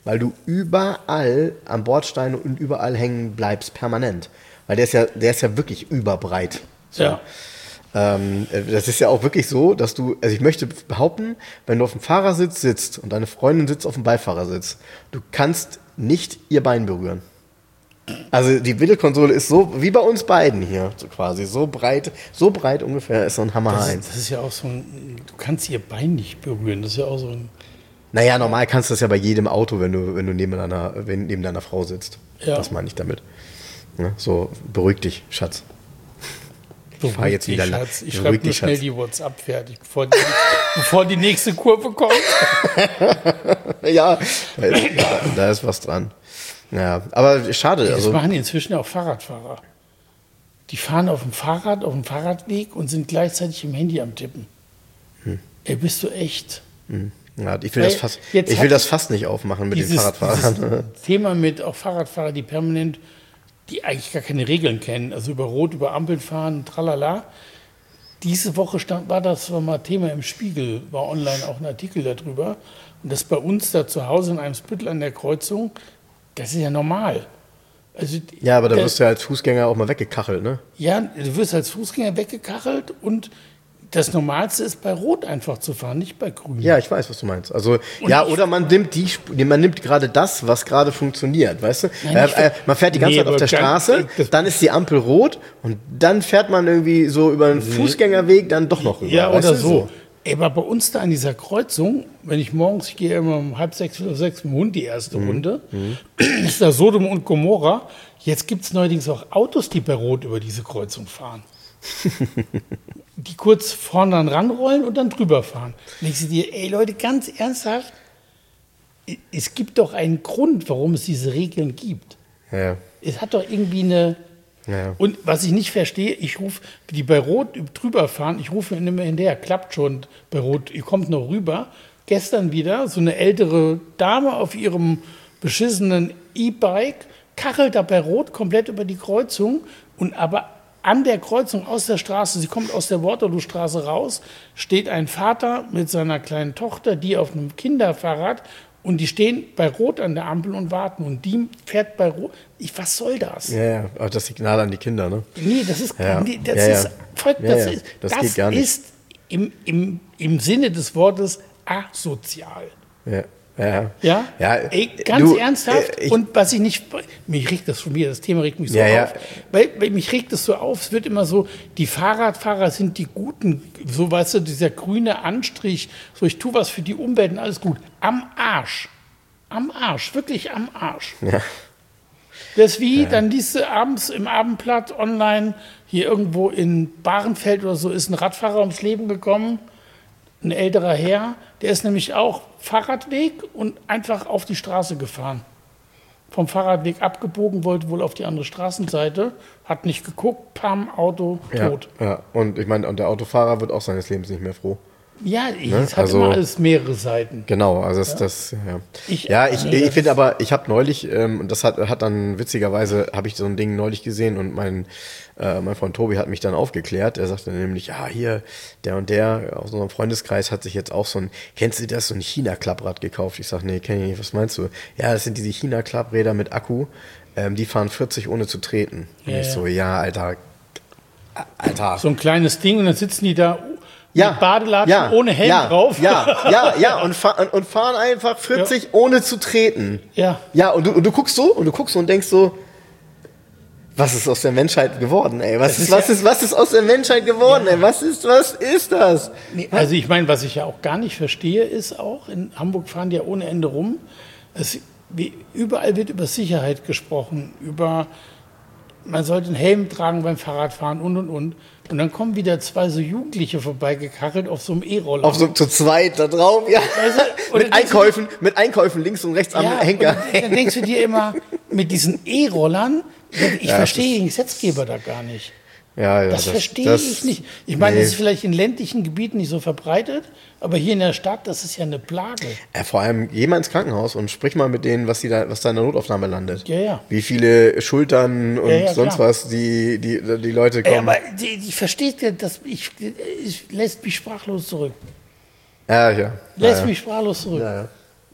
weil du überall am Bordstein und überall hängen bleibst, permanent. Weil der ist ja, der ist ja wirklich überbreit. So. Ja. Ähm, das ist ja auch wirklich so, dass du, also ich möchte behaupten, wenn du auf dem Fahrersitz sitzt und deine Freundin sitzt auf dem Beifahrersitz, du kannst nicht ihr Bein berühren. Also die Billardkonsole ist so, wie bei uns beiden hier, so quasi, so breit, so breit ungefähr ist so ein Hammer Das eins. ist, das ist ja auch so ein, du kannst ihr Bein nicht berühren, das ist ja auch so ein... Naja, normal kannst du das ja bei jedem Auto, wenn du, wenn du neben deiner, wenn, neben deiner Frau sitzt. Ja. Das meine ich damit. Ne? So, beruhig dich, Schatz. Ich fahr jetzt wieder lang. Schatz. Ich Beruhig schreibe nur dich, schnell Schatz. die WhatsApp fertig, bevor die, bevor die nächste Kurve kommt. Ja, da ist, ja, da ist was dran. Ja, aber schade. Das Also, machen inzwischen auch Fahrradfahrer. Die fahren auf dem Fahrrad, auf dem Fahrradweg und sind gleichzeitig im Handy am Tippen. Hm. Ey, bist du echt? hm. Ja, ich will, Weil das fast, jetzt ich hat will das fast nicht aufmachen mit dieses, den Fahrradfahrern. dieses Thema mit auch Fahrradfahrer, die permanent, die eigentlich gar keine Regeln kennen, also über Rot, über Ampeln fahren, tralala. Diese Woche stand, war das war mal Thema im Spiegel, war online auch ein Artikel darüber. Und das bei uns da zu Hause in Eimsbüttel an der Kreuzung, das ist ja normal. Also, Ja, aber da der- wirst du ja als Fußgänger auch mal weggekachelt, ne? Ja, du wirst als Fußgänger weggekachelt und das Normalste ist bei Rot einfach zu fahren, nicht bei Grün. Ja, ich weiß, was du meinst. Also, Und ja, ich- oder man nimmt die, Sp- man nimmt gerade das, was gerade funktioniert, weißt du? Nein, äh, ich- äh, man fährt die ganze Nee, Zeit auf aber der ganz- Straße, das- dann ist die Ampel rot und dann fährt man irgendwie so über einen Fußgängerweg dann doch noch rüber. Ja, weißt oder du? so. Ey, aber bei uns da an dieser Kreuzung, wenn ich morgens, ich gehe immer um halb sechs oder sechs mit dem Hund die erste Mhm. Runde, ist da Sodom und Gomorra. Jetzt gibt es neuerdings auch Autos, die bei Rot über diese Kreuzung fahren. Die kurz vorne dann ranrollen und dann drüber fahren. Und ich sehe dir, ey Leute, ganz ernsthaft, es gibt doch einen Grund, warum es diese Regeln gibt. Ja, Es hat doch irgendwie eine... ja. Und was ich nicht verstehe, ich rufe, die bei Rot drüber fahren, ich rufe immer hinterher, klappt schon bei Rot, ihr kommt noch rüber. Gestern wieder so eine ältere Dame auf ihrem beschissenen E-Bike, kachelt da bei Rot komplett über die Kreuzung und aber an der Kreuzung aus der Straße, sie kommt aus der Waterloo-Straße raus, steht ein Vater mit seiner kleinen Tochter, die auf einem Kinderfahrrad und die stehen bei Rot an der Ampel und warten und die fährt bei Rot. Ich, was soll das? Ja, ja, aber das Signal an die Kinder, ne? Nee, das ist, Ja. nee, das Ja, ja. ist, voll, Ja, das ja. ist, Das das geht gar nicht. ist im, im, im Sinne des Wortes asozial. Ja, ja. Ja? Ja, Ey, ganz du, ernsthaft. äh, ich- und was ich nicht, mich regt das schon wieder, das Thema regt mich so Ja, ja. auf. Weil, weil mich regt es so auf, es wird immer so, die Fahrradfahrer sind die Guten, so weißt du, dieser grüne Anstrich, so ich tue was für die Umwelt und alles gut. Am Arsch. Am Arsch, wirklich am Arsch. Ja. Das ist wie, dann liest du abends im Abendblatt online, hier irgendwo in Bahrenfeld oder so, ist ein Radfahrer ums Leben gekommen, ein älterer Herr, der ist nämlich auch Fahrradweg und einfach auf die Straße gefahren. Vom Fahrradweg abgebogen, wollte wohl auf die andere Straßenseite, hat nicht geguckt, pam, Auto, Ja, tot. ja. Und ich meine, und der Autofahrer wird auch seines Lebens nicht mehr froh. Ja, Ne? es hat Also- immer alles mehrere Seiten. Genau, also das, das ja. Ich- ja, ich, nee, ich das finde aber, ich habe neulich, ähm, und das hat, hat dann witzigerweise, habe ich so ein Ding neulich gesehen und mein, äh, mein Freund Tobi hat mich dann aufgeklärt. Er sagte nämlich, ja, hier, der und der aus unserem Freundeskreis hat sich jetzt auch so ein, kennst du das, so ein China-Klapprad gekauft? Ich sag, nee, kenn ich nicht, was meinst du? Ja, das sind diese China-Klappräder mit Akku, ähm, die fahren vierzig ohne zu treten. Und Ja, ich ja. so, ja, Alter, Alter. So ein kleines Ding und dann sitzen die da Ja, mit Badelatschen ja, ohne Helm ja, drauf. Ja, ja, ja, und, fahr, und fahren einfach vierzig ohne zu treten. Ja. Ja, und du, und du guckst so und du guckst so und denkst so, was ist aus der Menschheit geworden, ey? Was Das ist, ist was ja- ist, was ist aus der Menschheit geworden, ey? Was ist, was ist das? Nee, also ich meine, was ich ja auch gar nicht verstehe, ist auch, in Hamburg fahren die ja ohne Ende rum. Es, wie, überall wird über Sicherheit gesprochen, über man sollte einen Helm tragen beim Fahrradfahren und und und. Und dann kommen wieder zwei so Jugendliche vorbeigekachelt auf so einem E-Roller. Auf so zu zweit da drauf, ja. Weißt du, und mit dann denkst du- Einkäufen, mit Einkäufen links und rechts am ja, Henker. und dann denkst du dir immer, mit diesen E-Rollern, ich Ja, verstehe den Gesetzgeber da gar nicht. Ja, ja, Das, verstehe das- ich nicht. Ich meine, nee. das ist vielleicht in ländlichen Gebieten nicht so verbreitet, aber hier in der Stadt, das ist ja eine Plage. Ja, vor allem, geh mal ins Krankenhaus und sprich mal mit denen, was, die da, was da in der Notaufnahme landet. Ja, ja. Wie viele Schultern und Ja, ja, sonst klar. was die, die, die Leute Ey, kommen. aber die, ich verstehe das, ich, ich lässt mich sprachlos zurück. Ja, ja. Lässt ja, mich sprachlos zurück. ja. Ja,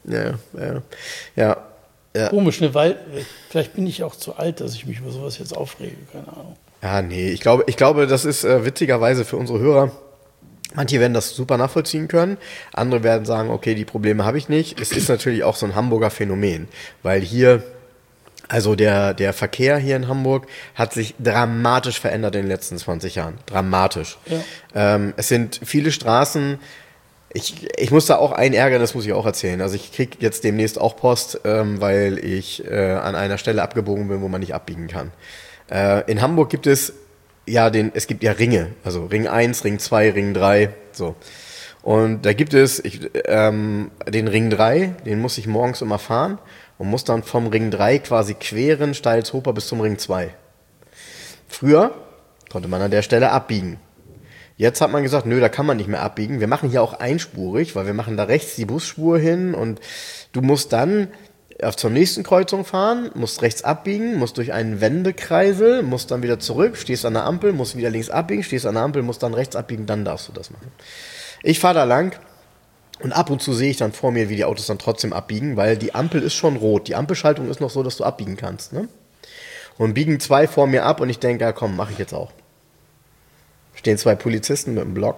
Ja, ja, ja. ja. Komisch, ne? Weil vielleicht bin ich auch zu alt, dass ich mich über sowas jetzt aufrege, keine Ahnung. Ja, nee, ich glaube, ich glaube, das ist äh, witzigerweise für unsere Hörer. Manche werden das super nachvollziehen können, andere werden sagen, okay, die Probleme habe ich nicht. Es ist natürlich auch so ein Hamburger Phänomen, weil hier, also der, der Verkehr hier in Hamburg hat sich dramatisch verändert in den letzten zwanzig Jahren. Dramatisch. Ja. Ähm, es sind viele Straßen, ich, ich muss da auch ein ärgern, das muss ich auch erzählen. Also ich kriege jetzt demnächst auch Post, ähm, weil ich äh, an einer Stelle abgebogen bin, wo man nicht abbiegen kann. Äh, in Hamburg gibt es ja den, es gibt ja Ringe, also Ring eins, Ring zwei, Ring drei, so. Und da gibt es ich, ähm, den Ring drei, den muss ich morgens immer fahren und muss dann vom Ring drei quasi queren, Steilshofer bis zum Ring zwei. Früher konnte man an der Stelle abbiegen. Jetzt hat man gesagt, nö, da kann man nicht mehr abbiegen. Wir machen hier auch einspurig, weil wir machen da rechts die Busspur hin und du musst dann auf zur nächsten Kreuzung fahren, musst rechts abbiegen, musst durch einen Wendekreisel, musst dann wieder zurück, stehst an der Ampel, musst wieder links abbiegen, stehst an der Ampel, musst dann rechts abbiegen, dann darfst du das machen. Ich fahre da lang und ab und zu sehe ich dann vor mir, wie die Autos dann trotzdem abbiegen, weil die Ampel ist schon rot. Die Ampelschaltung ist noch so, dass du abbiegen kannst. Ne? Und biegen zwei vor mir ab und ich denke, ja komm, mache ich jetzt auch. Stehen zwei Polizisten mit dem Block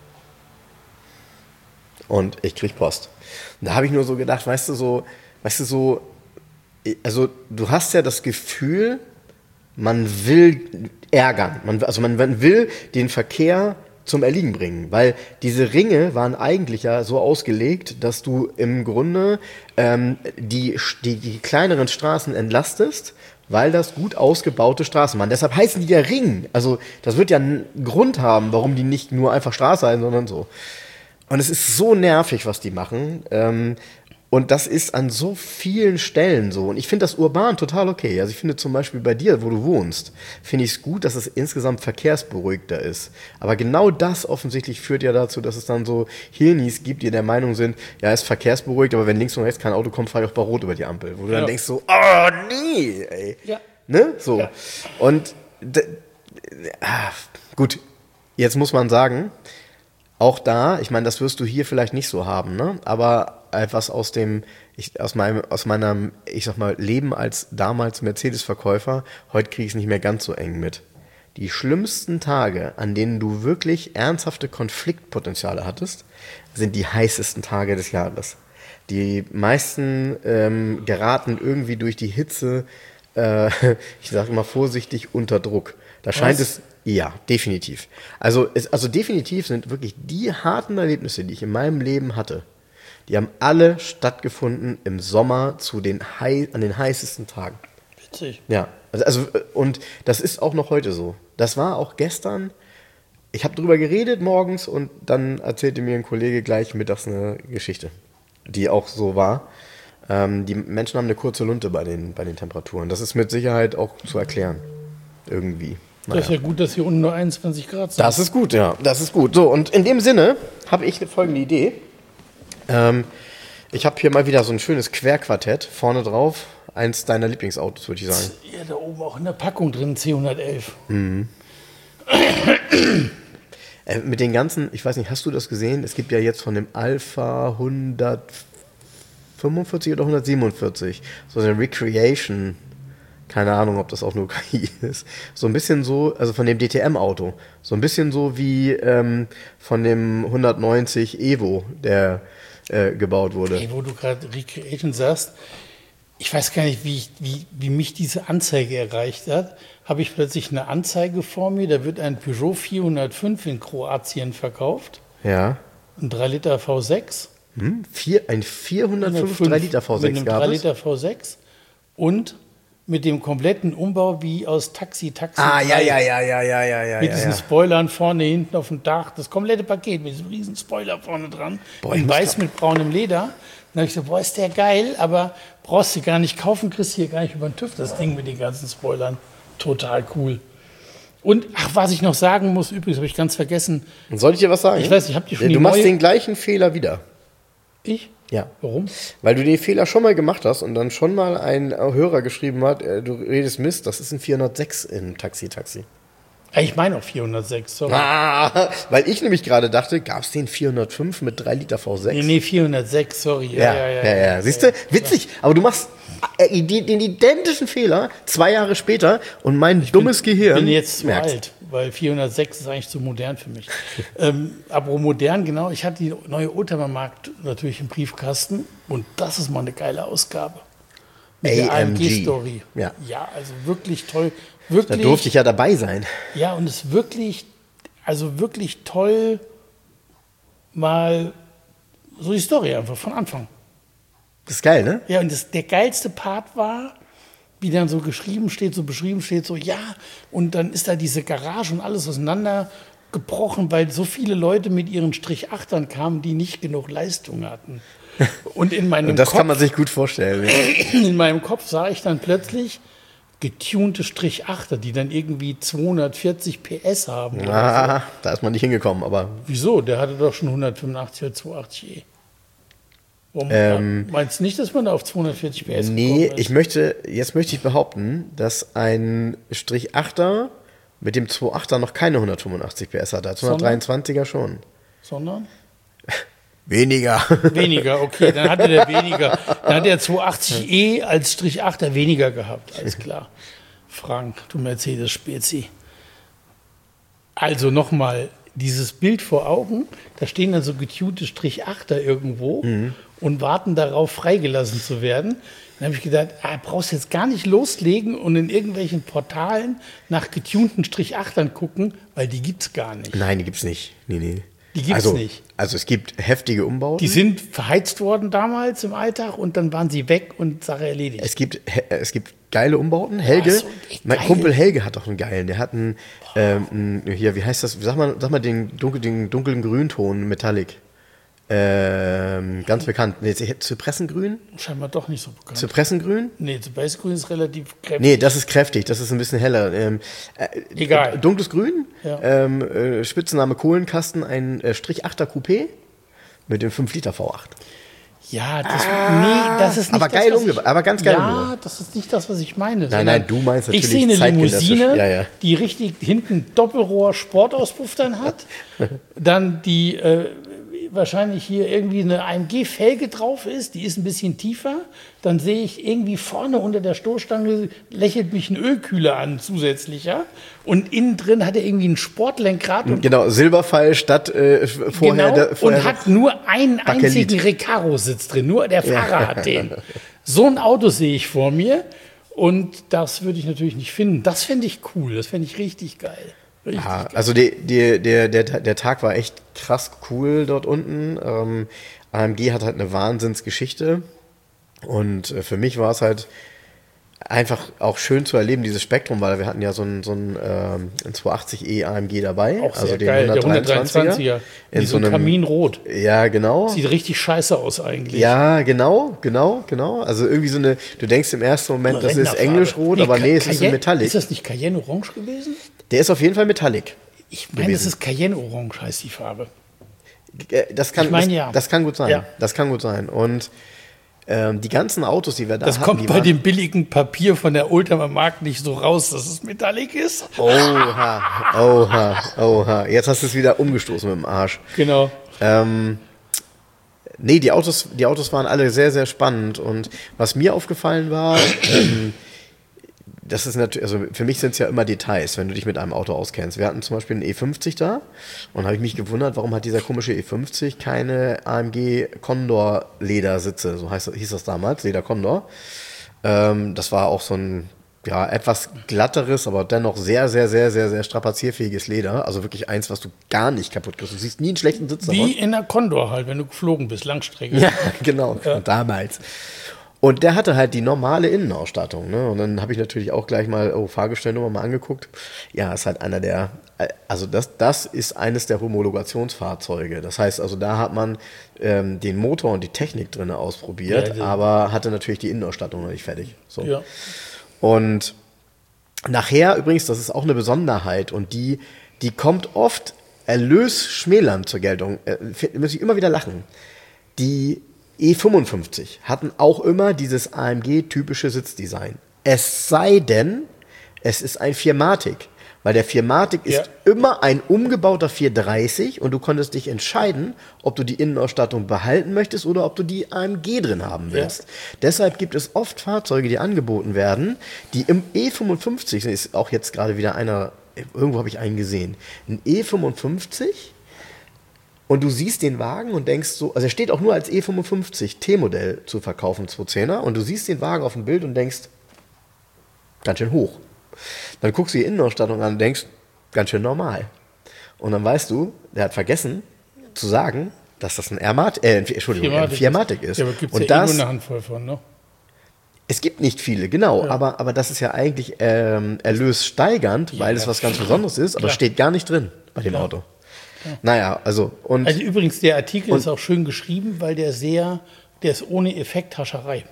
und ich krieg Post. Und da habe ich nur so gedacht, weißt du, so, weißt du, so, also du hast ja das Gefühl, man will ärgern, man, also man, man will den Verkehr zum Erliegen bringen, weil diese Ringe waren eigentlich ja so ausgelegt, dass du im Grunde ähm, die, die, die kleineren Straßen entlastest, weil das gut ausgebaute Straßen waren. Deshalb heißen die ja Ring. Also das wird ja einen Grund haben, warum die nicht nur einfach Straße heißen, sondern so. Und es ist so nervig, was die machen. Ähm, und das ist an so vielen Stellen so. Und ich finde das urban total okay. Also ich finde zum Beispiel bei dir, wo du wohnst, finde ich es gut, dass es insgesamt verkehrsberuhigter ist. Aber genau das offensichtlich führt ja dazu, dass es dann so Hirnis gibt, die der Meinung sind, ja, es ist verkehrsberuhigt, aber wenn links und rechts kein Auto kommt, fahre ich auch bei Rot über die Ampel. Wo du ja. dann denkst so, oh nee, ey. Ja. Ne? So. Ja. Und d- ah, gut, jetzt muss man sagen, auch da, ich meine, das wirst du hier vielleicht nicht so haben, ne? Aber etwas aus dem, ich, aus meinem, aus meinem, ich sag mal, Leben als damals Mercedes-Verkäufer, heute kriege ich es nicht mehr ganz so eng mit. Die schlimmsten Tage, an denen du wirklich ernsthafte Konfliktpotenziale hattest, sind die heißesten Tage des Jahres. Die meisten ähm, geraten irgendwie durch die Hitze, äh, ich sage immer vorsichtig, unter Druck. Da scheint Was? es, ja, definitiv. Also, es, also definitiv sind wirklich die harten Erlebnisse, die ich in meinem Leben hatte, die haben alle stattgefunden im Sommer zu den hei- an den heißesten Tagen. Witzig. Ja, also, also und das ist auch noch heute so. Das war auch gestern. Ich habe drüber geredet morgens und dann erzählte mir ein Kollege gleich mittags eine Geschichte, die auch so war. Ähm, die Menschen haben eine kurze Lunte bei den, bei den Temperaturen. Das ist mit Sicherheit auch zu erklären. Irgendwie. Das ist ja gut, dass hier unten nur einundzwanzig Grad sind. Das ist gut, ja. Das ist gut. So, und in dem Sinne habe ich folgende Idee. Ähm, ich habe hier mal wieder so ein schönes Querquartett. Vorne drauf eins deiner Lieblingsautos, würde ich sagen. Ja, da oben auch in der Packung drin, C hundertelf. Mhm. äh, mit den ganzen, ich weiß nicht, hast du das gesehen? Es gibt ja jetzt von dem Alpha hundertfünfundvierzig oder hundertsiebenundvierzig so eine Recreation. Keine Ahnung, ob das auch nur K I ist. So ein bisschen so, also von dem D T M-Auto. So ein bisschen so wie ähm, von dem hundertneunzig Evo, der äh, gebaut wurde. Hey, wo du gerade Recreation sagst, ich weiß gar nicht, wie, ich, wie, wie mich diese Anzeige erreicht hat. Habe ich plötzlich eine Anzeige vor mir, da wird ein Peugeot vierhundertfünf in Kroatien verkauft. Ja. Ein drei Liter V sechs. Hm, vier, ein vierhundertfünf drei Liter V sechs mit einem gab drei es? Liter V sechs und mit dem kompletten Umbau wie aus Taxi, Taxi Ah, ja, drei. ja, ja, ja, ja, ja, ja. Mit ja, diesen ja. Spoilern vorne, hinten auf dem Dach, das komplette Paket mit diesem riesen Spoiler vorne dran, Boah, ich in muss weiß grad- mit braunem Leder. Dann habe ich so, boah, ist der geil, aber brauchst du gar nicht kaufen, kriegst hier gar nicht über den TÜV, das Ding mit den ganzen Spoilern. Total cool. Und, ach, was ich noch sagen muss, übrigens, habe ich ganz vergessen, Soll ich dir was sagen? Ich weiß, ich hab dir schon Du die machst neue- den gleichen Fehler wieder. ich? Ja. Warum? Weil du den Fehler schon mal gemacht hast und dann schon mal ein Hörer geschrieben hat, äh, du redest Mist, das ist ein vierhundertsechs im Taxi-Taxi. Ich meine auch vierhundertsechs, sorry. Ah, weil ich nämlich gerade dachte, gab es den vierhundertfünf mit drei Liter V sechs? Nee, nee, vierhundertsechs, sorry. Ja, ja, ja. ja, ja. Siehst du, witzig, aber du machst äh, die- den identischen Fehler zwei Jahre später und mein dummes Gehirn Ich bin jetzt zu merkt's. alt, weil vierhundertsechs ist eigentlich zu modern für mich. ähm, aber modern, genau, ich hatte die neue Oldtimer-Markt natürlich im Briefkasten und das ist mal eine geile Ausgabe. Mit der A M G. A M G-Story. Ja. ja, also wirklich toll. Da Wirklich, durfte ich ja dabei sein. Ja, und es ist wirklich, also wirklich toll, mal so die Story einfach von Anfang. Das ist geil, ne? Ja, und das, der geilste Part war, wie dann so geschrieben steht, so beschrieben steht, so ja, und dann ist da diese Garage und alles auseinandergebrochen, weil so viele Leute mit ihren Strich achtern kamen, die nicht genug Leistung hatten. Und in meinem Und das Kopf, kann man sich gut vorstellen. Ja. in meinem Kopf sah ich dann plötzlich getunte Strich achter, die dann irgendwie zweihundertvierzig P S haben. oder so. Ah, da ist man nicht hingekommen, aber Wieso? Der hatte doch schon hundertfünfundachtzig oder zweihundertachtzig E. Warum, Ähm, meinst du nicht, dass man da auf zweihundertvierzig P S nee, gekommen ist? ich möchte, jetzt möchte ich behaupten, dass ein Strich achter mit dem zwei Komma achter noch keine hundertfünfundachtzig P S hat. Der hundertdreiundzwanziger schon. Sondern? Weniger. Weniger, okay, dann hatte der weniger. Dann hat der zweihundertachtzig E als Strich achter weniger gehabt, alles klar. Frank, du Mercedes-Spezi. Also nochmal, dieses Bild vor Augen, da stehen dann so getunte Strich achter irgendwo Mhm. und warten darauf, freigelassen zu werden. Dann habe ich gedacht, ah, brauchst jetzt gar nicht loslegen und in irgendwelchen Portalen nach getunten Strich achtern gucken, weil die gibt's gar nicht. Nein, die gibt's nicht. Nee, nee. Die gibt's also, nicht. Also es gibt heftige Umbauten. Die sind verheizt worden damals im Alltag und dann waren sie weg und Sache erledigt. Es gibt, he- es gibt geile Umbauten. Helge, so, echt mein geil. Kumpel Helge hat doch einen geilen. Der hat einen, ähm, einen- hier, wie heißt das? Sag mal, sag mal den, dunkel, den dunklen Grünton, Metallic. Ähm, ganz bekannt. Nee, Zypressengrün? Scheinbar doch nicht so bekannt. Zypressengrün? Nee, zu Weißgrün ist relativ kräftig. Nee, das ist kräftig, das ist ein bisschen heller. Ähm, äh, Egal. Dunkles Grün, Ja. ähm, äh, Spitzname Kohlenkasten, ein äh, Strich achter Coupé mit dem fünf Liter V acht. Ja, das, nee, das ist nicht aber das, geil was umgebaut, ich, aber ganz geil Ja, umgebaut. das ist nicht das, was ich meine. Nein, nein, du meinst Ich natürlich sehe eine zeitgenössisch. Limousine, Ja, ja. die richtig hinten Doppelrohr-Sportauspuff dann hat. Dann die äh, wahrscheinlich hier irgendwie eine A M G-Felge drauf ist, die ist ein bisschen tiefer. Dann sehe ich irgendwie vorne unter der Stoßstange lächelt mich ein Ölkühler an zusätzlicher. Und innen drin hat er irgendwie ein Sportlenkrad und Genau, Silberpfeil statt äh, vorher. genau, da, vorher und hat nur einen Bakelit. einzigen Recaro-Sitz drin. Nur der Fahrer hat den. So ein Auto sehe ich vor mir. Und das würde ich natürlich nicht finden. Das fände ich cool. Das fände ich richtig geil. Richtig Ja, geil. also die, die, der, der, der Tag war echt krass cool dort unten. Ähm, A M G hat halt eine Wahnsinnsgeschichte. Und äh, für mich war es halt einfach auch schön zu erleben, dieses Spektrum, weil wir hatten ja so ein, so ein, ähm, ein zweihundertachtzig E A M G dabei. Auch sehr also den geil. Der hundertdreiundzwanziger. hundertdreiundzwanziger. In Wie so so ein einem Kaminrot. Ja, genau. Sieht richtig scheiße aus eigentlich. Ja, genau, genau, genau. Also irgendwie so eine, du denkst im ersten Moment, das ist Rentnerfarbe. englischrot, aber Ca- nee, es ist so Cayenne- Metallic. Ist das nicht Cayenne Orange gewesen? Der ist auf jeden Fall Metallic. Ich meine, Gewesen. es ist Cayenne Orange, heißt die Farbe. Äh, Das kann, Ich meine, das, ja. das kann gut sein. Ja. Das kann gut sein. Und ähm, die ganzen Autos, die wir da Das hatten, kommt die bei waren, dem billigen Papier von der Oldtimer Markt nicht so raus, dass es Metallic ist. Oha, oha, oha. Jetzt hast du es wieder umgestoßen mit dem Arsch. Genau. Ähm, nee, die Autos, die Autos waren alle sehr, sehr spannend. Und was mir aufgefallen war, ähm, das ist natürlich, also für mich sind es ja immer Details, wenn du dich mit einem Auto auskennst. Wir hatten zum Beispiel einen E fünfzig da und habe ich mich gewundert, warum hat dieser komische E fünfzig keine A M G Condor Ledersitze, so heißt, hieß das damals, Leder Condor. Ähm, das war auch so ein ja, etwas glatteres, aber dennoch sehr, sehr, sehr, sehr, sehr strapazierfähiges Leder. Also wirklich eins, was du gar nicht kaputt kriegst. Du siehst nie einen schlechten Sitz davon. Wie in der Condor halt, wenn du geflogen bist, Langstrecke. Ja, genau, damals. Und der hatte halt die normale Innenausstattung. Ne? Und dann habe ich natürlich auch gleich mal, oh, Fahrgestellnummer mal angeguckt. Ja, ist halt einer der, also das, das ist eines der Homologationsfahrzeuge. Das heißt also, da hat man ähm, den Motor und die Technik drin ausprobiert, Ja, ja. aber hatte natürlich die Innenausstattung noch nicht fertig. So. Ja. Und nachher übrigens, das ist auch eine Besonderheit und die, die kommt oft erlösschmälern zur Geltung. Äh, muss ich immer wieder lachen. Die E fünfundfünfzig hatten auch immer dieses A M G-typische Sitzdesign. Es sei denn, es ist ein Firmatic, Weil der vier Matic ist Ja. immer ein umgebauter vierhundertdreißig und du konntest dich entscheiden, ob du die Innenausstattung behalten möchtest oder ob du die A M G drin haben willst. Ja. Deshalb gibt es oft Fahrzeuge, die angeboten werden, die im E fünfundfünfzig, ist auch jetzt gerade wieder einer, irgendwo habe ich einen gesehen, ein E fünfundfünfzig und du siehst den Wagen und denkst so, also er steht auch nur als E fünfundfünfzig T-Modell zu verkaufen, zweihundertzehner, und du siehst den Wagen auf dem Bild und denkst, ganz schön hoch. Dann guckst du die Innenausstattung an und denkst, ganz schön normal. Und dann weißt du, der hat vergessen zu sagen, dass das ein Airmat, äh, Entschuldigung, ein Viermatic ist. Ja, aber gibt es und ja das, eh nur eine Handvoll von, ne? es gibt nicht viele, genau, Ja. aber, aber das ist ja eigentlich ähm, erlössteigernd, weil es was ganz Besonderes ist, aber Klar. steht gar nicht drin bei dem Klar. Auto. Naja, also, und Also übrigens, der Artikel Und- ist auch schön geschrieben, weil der sehr, der ist ohne Effekthascherei.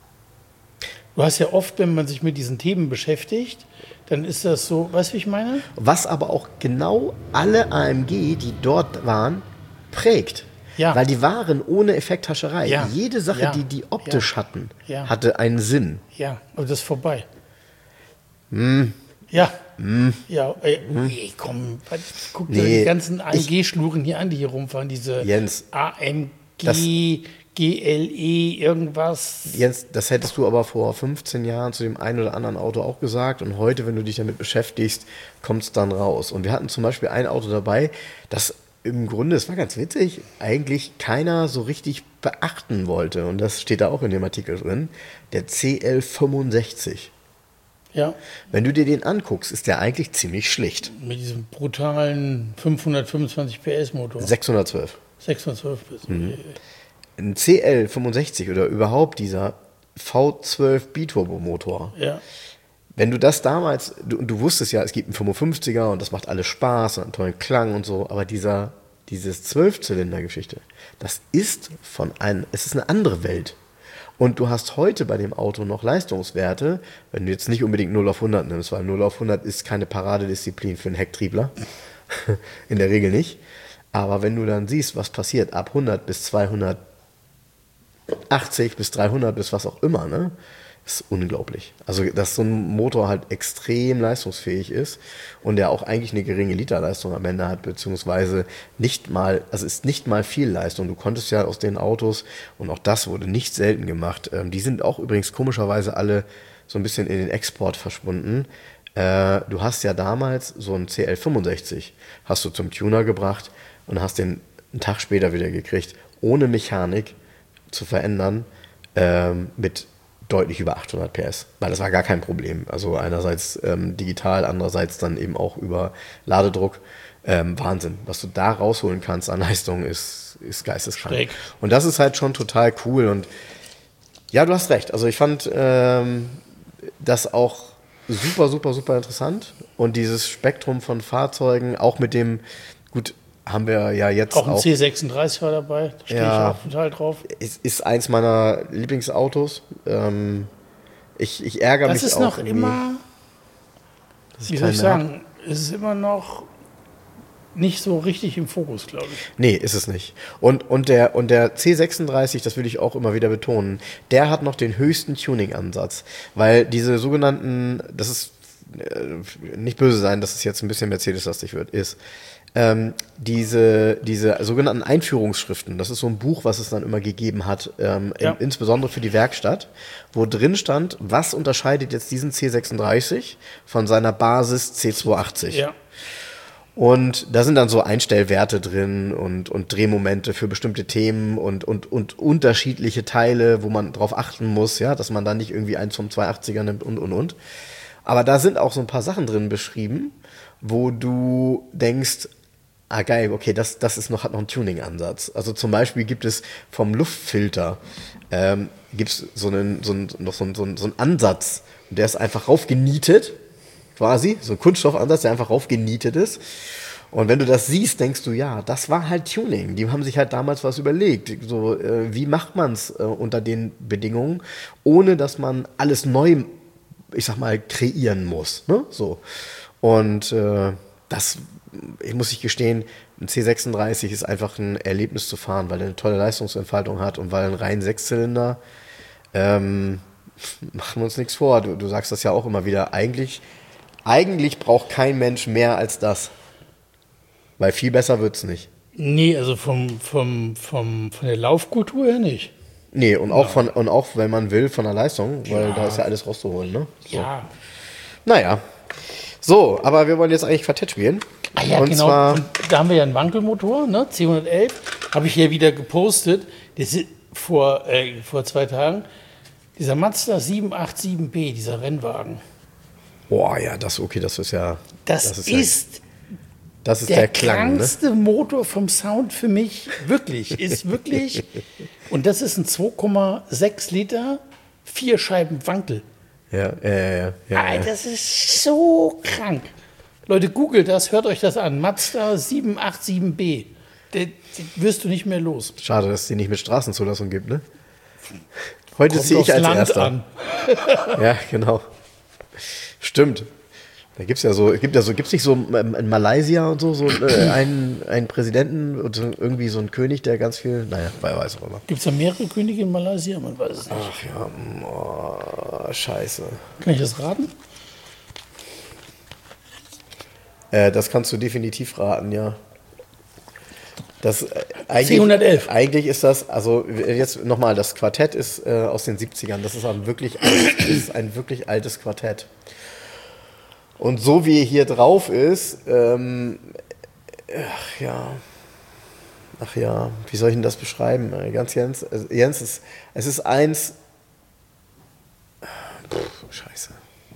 Du hast ja oft, wenn man sich mit diesen Themen beschäftigt, dann ist das so, weißt du, wie ich meine? was aber auch genau alle A M G, die dort waren, prägt. Ja. Weil die waren ohne Effekthascherei. Ja. Jede Sache, Ja. die die optisch Ja. hatten, Ja. hatte einen Sinn. Ja, aber das ist vorbei. Hm. Ja. Ja, ey, ey, komm, was- guck dir Nee, die ganzen A M G-Schluren hier an, die hier rumfahren, diese Jens, A M das- G, G L E, irgendwas. Jens, das hättest du aber vor fünfzehn Jahren zu dem einen oder anderen Auto auch gesagt. Und heute, wenn du dich damit beschäftigst, kommt es dann raus. Und wir hatten zum Beispiel ein Auto dabei, das im Grunde, es war ganz witzig, eigentlich keiner so richtig beachten wollte. Und das steht da auch in dem Artikel drin. Der C L fünfundsechzig. Ja, Wenn du dir den anguckst, ist der eigentlich ziemlich schlicht. mit diesem brutalen fünfhundertfünfundzwanzig P S Motor. sechshundertzwölf. sechshundertzwölf PS. Mhm. Ein C L fünfundsechzig oder überhaupt dieser V zwölf Biturbo-Motor. Ja, Wenn du das damals, du, du wusstest ja, es gibt einen fünfundfünfziger und das macht alles Spaß und einen tollen Klang und so, aber dieser, dieses Zwölfzylinder-Geschichte, das ist von einem, es ist eine andere Welt. Und du hast heute bei dem Auto noch Leistungswerte, wenn du jetzt nicht unbedingt null auf hundert nimmst, weil null auf hundert ist keine Paradedisziplin für einen Hecktriebler. In der Regel nicht. Aber wenn du dann siehst, was passiert ab hundert bis zweihundertachtzig bis dreihundert bis was auch immer, ne, ist unglaublich. Also, dass so ein Motor halt extrem leistungsfähig ist und der auch eigentlich eine geringe Literleistung am Ende hat, beziehungsweise nicht mal, also ist nicht mal viel Leistung. Du konntest ja aus den Autos, und auch das wurde nicht selten gemacht, ähm, die sind auch übrigens komischerweise alle so ein bisschen in den Export verschwunden. Äh, du hast ja damals so einen C L fünfundsechzig, hast du zum Tuner gebracht und hast den einen Tag später wieder gekriegt, ohne Mechanik zu verändern, ähm, mit deutlich über achthundert P S, weil das war gar kein Problem. Also einerseits ähm, digital, andererseits dann eben auch über Ladedruck. Ähm, Wahnsinn. Was du da rausholen kannst an Leistung ist, ist geisteskrank. Schräg. Und das ist halt schon total cool. Und ja, du hast recht. Also ich fand ähm, das auch super, super, super interessant. Und dieses Spektrum von Fahrzeugen, auch mit dem, gut, haben wir ja jetzt auch ein auch C sechsunddreißig war dabei, da stehe Ja. ich auch total drauf. es ist eins meiner Lieblingsautos. Ähm, ich, ich ärgere Das mich ist auch noch irgendwie, immer, dass wie soll ich keinen mehr sagen, es ist immer noch nicht so richtig im Fokus, glaube ich. Nee, ist es nicht. Und, und, der, und der C sechsunddreißig, das will ich auch immer wieder betonen, der hat noch den höchsten Tuning-Ansatz. Weil diese sogenannten, das ist äh, nicht böse sein, dass es jetzt ein bisschen Mercedes-lastig wird, ist, ähm, diese, diese sogenannten Einführungsschriften, das ist so ein Buch, was es dann immer gegeben hat, ähm, Ja. in, insbesondere für die Werkstatt, wo drin stand, was unterscheidet jetzt diesen C sechsunddreißig von seiner Basis C zweihundertachtzig. Ja. Und da sind dann so Einstellwerte drin und, und Drehmomente für bestimmte Themen und, und, und unterschiedliche Teile, wo man drauf achten muss, ja, dass man da nicht irgendwie eins vom zweihundertachtziger nimmt und, und, und. Aber da sind auch so ein paar Sachen drin beschrieben, wo du denkst, ah geil, okay, das, das ist noch, hat noch einen Tuning-Ansatz. Also zum Beispiel gibt es vom Luftfilter, ähm, gibt es so einen, so einen, noch so einen, so einen, so einen Ansatz, und der ist einfach raufgenietet, quasi, so ein Kunststoffansatz, der einfach raufgenietet ist. Und wenn du das siehst, denkst du, ja, das war halt Tuning. Die haben sich halt damals was überlegt. So, äh, wie macht man es äh, unter den Bedingungen, ohne dass man alles neu, ich sag mal, kreieren muss. Ne? So. Und äh, das, ich muss ich gestehen, ein C sechsunddreißig ist einfach ein Erlebnis zu fahren, weil er eine tolle Leistungsentfaltung hat und weil ein rein Sechszylinder, ähm, machen wir uns nichts vor, du, du sagst das ja auch immer wieder, eigentlich eigentlich braucht kein Mensch mehr als das. Weil viel besser wird's nicht. Nee, also vom, vom, vom, von der Laufkultur her nicht. Nee, und auch, von, und auch wenn man will, von der Leistung, weil Ja. da ist ja alles rauszuholen, ne? So. Ja. Naja. So, aber wir wollen jetzt eigentlich Quartett spielen. Ah ja, und genau. zwar, Und da haben wir ja einen Wankelmotor, ne? C hundertelf. Habe ich hier wieder gepostet. Das ist vor, äh, vor zwei Tagen. Dieser Mazda sieben acht sieben B, dieser Rennwagen. boah, ja, das, okay, das ist ja, Das, das ist, ja, das ist der, der, Klang, ne? krankste Motor vom Sound für mich. Wirklich. Ist wirklich. Und das ist ein zwei Komma sechs Liter, vier Scheiben Wankel. Ja, ja, ja, ja, ja, Alter, ja. das ist so krank. Leute, googelt das, hört euch das an. Mazda sieben acht sieben B. Den, den wirst du nicht mehr los. Schade, dass es die nicht mit Straßenzulassung gibt, ne? Heute Kommt ziehe ich aufs als Land Erster. an. Ja, genau. Stimmt. Da gibt's ja so, gibt ja so, gibt's nicht so ähm, in Malaysia und so, so äh, einen, einen Präsidenten und so irgendwie so einen König, der ganz viel, naja, wer weiß auch immer. Gibt es da mehrere Könige in Malaysia? Man weiß es nicht. Ach ja, mm, oh, scheiße. Kann ich das raten? Äh, das kannst du definitiv raten, ja. Das, äh, eigentlich, C hundertelf. Eigentlich ist das, also jetzt nochmal, das Quartett ist äh, aus den siebzigern. Das ist ein wirklich, alt, ist ein wirklich altes Quartett. Und so wie hier drauf ist, ähm, ach ja, ach ja, wie soll ich denn das beschreiben? Äh, Ganz Jens, also Jens, ist, es ist eins, Pff, scheiße.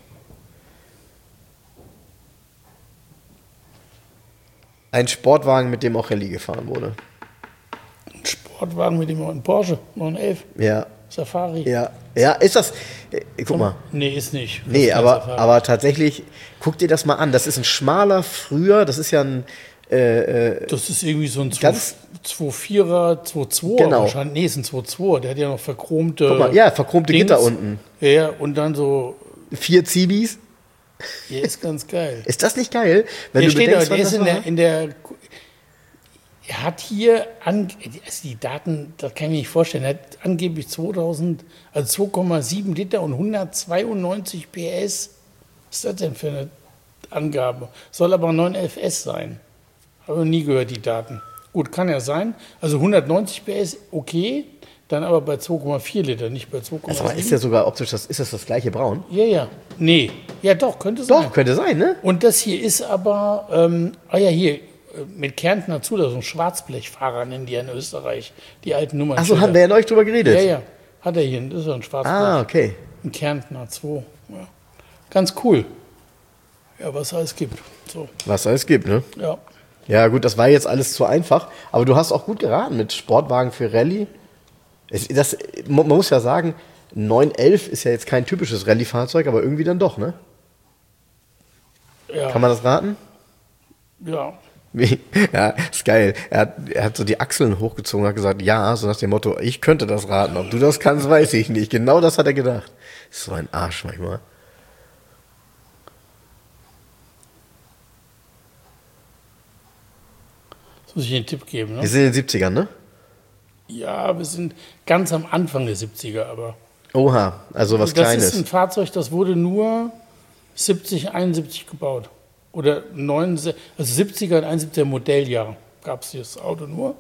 Ein Sportwagen, mit dem auch Rallye gefahren wurde. Ein Sportwagen mit dem ein Porsche neun elf Ja, Safari. ja, ja, ist das, äh, guck mal. Nee, ist nicht. Das Nee, ist kein aber, Safari. aber tatsächlich, guck dir das mal an. Das ist ein schmaler, früher, das ist ja ein, Das ist irgendwie so ein Ganz- zwei vierer, zwei zwei Genau. wahrscheinlich. Nee, ist ein zwei zwei. Der hat ja noch verchromte. guck mal, ja, verchromte Dings. Gitter unten. Ja, ja, und dann so. Vier Zibis. Der ist ganz geil. Ist das nicht geil? Wenn Der du steht bedenkst, aber, der was ist das in war? der, in der. Er hat hier, an, also die Daten, das kann ich mir nicht vorstellen, er hat angeblich zweitausend, also zwei Komma sieben Liter und hundertzweiundneunzig P S. Was ist das denn für eine Angabe? Soll aber neun elf S sein. Habe nie gehört, die Daten. Gut, kann ja sein. Also hundertneunzig P S, okay, dann aber bei zwei Komma vier Liter, nicht bei zwei Komma sieben. Aber ist ja sogar optisch, das, ist das das gleiche Braun? Ja, ja. Nee. Ja, doch, könnte sein. Doch, könnte sein, ne? Und das hier ist aber, ähm, ah ja, hier, äh, mit Kärntner Zulassung, Schwarzblechfahrer nennen die ja in Österreich, die alten Nummern. Achso, haben wir ja neulich drüber geredet. Ja, ja, hat er hier, das ist so ein Schwarzblech. Ah, okay. Ein Kärntner zwei. Ja. Ganz cool. Ja, was es alles gibt. So, Was es gibt, ne? ja. Ja, gut, das war jetzt alles zu einfach. Aber du hast auch gut geraten mit Sportwagen für Rallye. Es, das, man muss ja sagen, neun elf ist ja jetzt kein typisches Rallye-Fahrzeug, aber irgendwie dann doch, ne? Ja, Kann man das raten? ja. Wie? Ja, ist geil. Er hat, er hat so die Achseln hochgezogen und hat gesagt, ja, so nach dem Motto, ich könnte das raten. Ob du das kannst, weiß ich nicht. Genau das hat er gedacht. Ist so ein Arsch manchmal. Das muss ich einen Tipp geben. Wir Ne? sind in den siebzigern, ne? Ja, wir sind ganz am Anfang der siebziger, aber. Oha, also was das Kleines. ist ein Fahrzeug, das wurde nur siebzig, einundsiebzig gebaut. Oder neunundsiebzig, also siebziger und einundsiebziger Modelljahr gab es das Auto nur.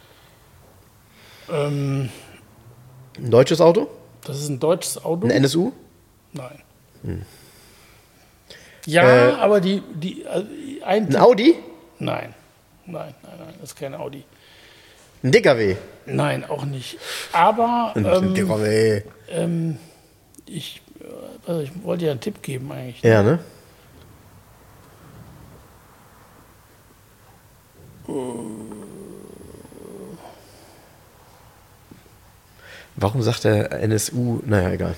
Ähm, Ein deutsches Auto? das ist ein deutsches Auto. Ein N S U? Nein. Ja, Äh, aber die, die, also ein, Ein Audi? Nein, nein, nein, nein, das ist kein Audi. Ein D K W? Nein, auch nicht. Aber Ein ähm, D K W. ähm, ich, äh, also ich wollte ja einen Tipp geben eigentlich. Ja, ne? Warum sagt der N S U? Naja, egal.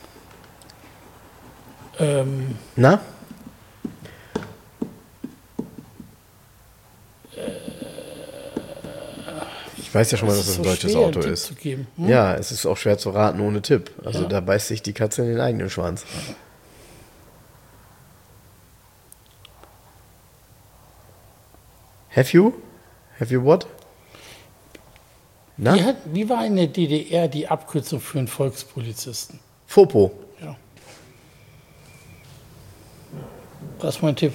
Ähm, Na? Ich weiß ja schon mal, dass es es ein so deutsches schwer, Auto einen Tipp ist. Zu geben. Hm? Ja, es ist auch schwer zu raten ohne Tipp. Also Ja. da beißt sich die Katze in den eigenen Schwanz. Have you? Have you what? Na? Wie, hat, wie war in der D D R die Abkürzung für einen Volkspolizisten? Fopo. Ja. Das ist mein Tipp.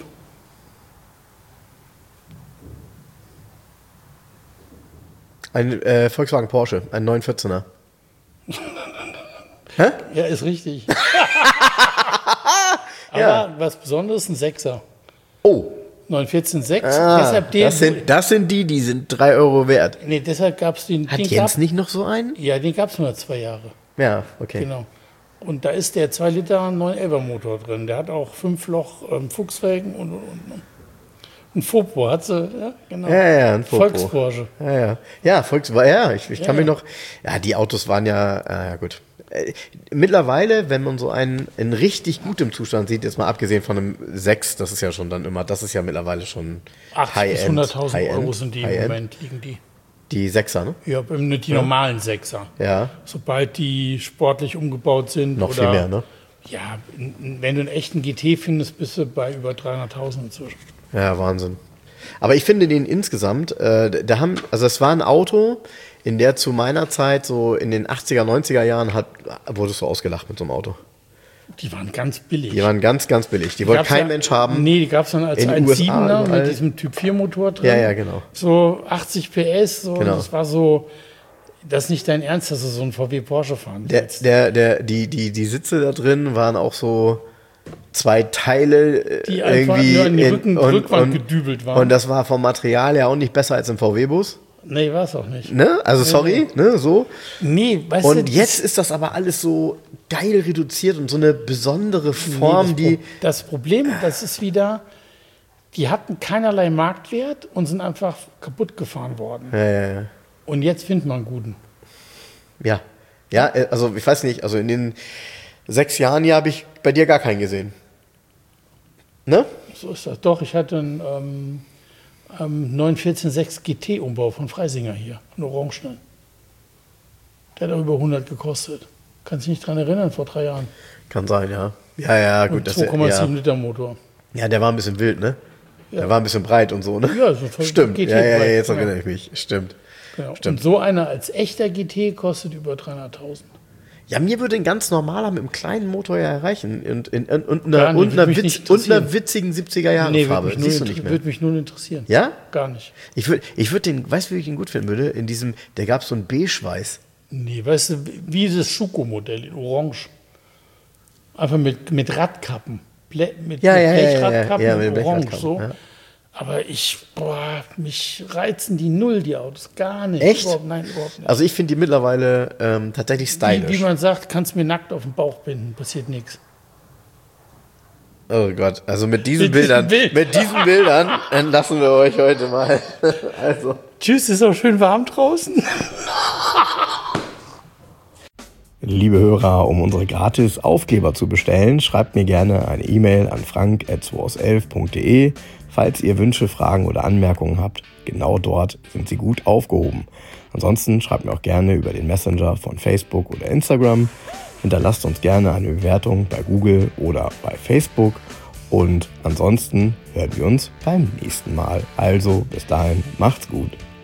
Ein äh, Volkswagen Porsche, ein neun vierzehner. Hä? Ja, ist richtig. Aber Ja. was Besonderes, ein Sechser. Oh, neun vierzehn sechs. ah, deshalb den, das, sind, das sind die, die sind drei Euro wert. nee, deshalb gab es den. Hat den Jens gab, nicht noch so einen? Ja, den gab es nur zwei Jahre. Ja, okay. Genau. Und da ist der zwei Liter neun elfer Motor drin. Der hat auch fünf Loch ähm, Fuchsfelgen und, und, und ein Fopo hat sie, ja, genau. Ja, ja, ein Fopo. Volks-Porsche. Ja, ja. Ja, Volks, ja, ich, ich kann Ja. mich noch, ja, die Autos waren ja, ah, ja gut. Äh, Mittlerweile, wenn man so einen in richtig gutem Zustand sieht, jetzt mal abgesehen von einem sechs, das ist ja schon dann immer, das ist ja mittlerweile schon achtzig bis hunderttausend High-End, Euro sind die im High-End. Moment, liegen die. Die Sechser, ne? Ja, die normalen Sechser. Ja, Sobald die sportlich umgebaut sind. noch oder, viel mehr, ne? Ja, n- wenn du einen echten G T findest, bist du bei über dreihunderttausend inzwischen. Ja, Wahnsinn. Aber ich finde den insgesamt, äh, da haben, also es war ein Auto, in der zu meiner Zeit, so in den achtziger, neunziger Jahren, hat, wurdest du ausgelacht mit so einem Auto. Die waren ganz billig. Die waren ganz, ganz billig. Die wollte Gab's kein ja, Mensch haben. Nee, die gab es dann als In den eins Komma siebener U S A überall. mit diesem Typ vier Motor drin. Ja, ja, genau. So achtzig P S, so, Genau. das war so, das ist nicht dein Ernst, dass du so einen V W Porsche fahren Der, willst. der, der, die, die, die Sitze da drin waren auch so zwei Teile äh, Die einfach irgendwie nur an die in- Rücken- und, Rückwand und, gedübelt waren. Und das war vom Material ja auch nicht besser als im V W-Bus. Nee, war es auch nicht. Ne? Also sorry, ne, so. Nee, weißt Und du, jetzt ist das aber alles so geil reduziert und so eine besondere Form, nee, das, die. Pro- das Problem, das ist wieder, die hatten keinerlei Marktwert und sind einfach kaputt gefahren worden. Ja, ja, ja. Und jetzt findet man einen guten. Ja, ja, äh, also ich weiß nicht, also in den sechs Jahren hier habe ich bei dir gar keinen gesehen. Ne? So ist das. Doch, ich hatte einen ähm, ähm, neun vierzehn sechs G T-Umbau von Freisinger hier, einen Orangenen. Der hat auch über hundert gekostet. Kannst dich nicht dran erinnern, vor drei Jahren. Kann sein, ja. Ja, ja, gut. Und Das, zwei Komma sieben ja. Liter Motor. ja, der war ein bisschen wild, ne? Ja. Der war ein bisschen breit und so, ne? Ja, so voll Stimmt. G T Ja, ja, ja, breit, jetzt genau. erinnere ich mich. Stimmt. Genau. Stimmt. Und so einer als echter G T kostet über dreihunderttausend. Ja, mir würde ein ganz normaler mit einem kleinen Motor ja erreichen. Und, in, in, und, Gar einer, nicht, und, einer, würde mich Witz, nicht und einer interessieren. witzigen siebziger Jahre Nee, würde Farbe. mich, nur Siehst du inter- nicht mehr. würd mich nur interessieren. Ja? Gar nicht. Ich würde ich würd den, weißt du, wie ich ihn gut finden würde? In diesem, der gab so einen Beige-Weiß. Nee, weißt du, wie das Schuko-Modell in Orange. Einfach mit, mit Radkappen. Ble mit, Ja, mit ja, ja, ja, Blechradkappen ja, mit in Orange. Blechradkappen, So. ja. Aber ich, boah, mich reizen die null, die Autos. Gar nicht. Echt? Überhaupt, nein, überhaupt nicht. Also ich finde die mittlerweile ähm, tatsächlich stylisch. Wie, wie man sagt, kannst mir nackt auf den Bauch binden, passiert nichts. Oh Gott, also mit diesen Mit diesen Bildern, Bildern. mit diesen Bildern entlassen wir euch heute mal. Also. Tschüss, ist auch schön warm draußen. Liebe Hörer, um unsere gratis Aufkleber zu bestellen, schreibt mir gerne eine E-Mail an frank at zweihundertelf punkt de. Falls ihr Wünsche, Fragen oder Anmerkungen habt, genau dort sind sie gut aufgehoben. Ansonsten schreibt mir auch gerne über den Messenger von Facebook oder Instagram. Hinterlasst uns gerne eine Bewertung bei Google oder bei Facebook. Und ansonsten hören wir uns beim nächsten Mal. Also bis dahin, macht's gut.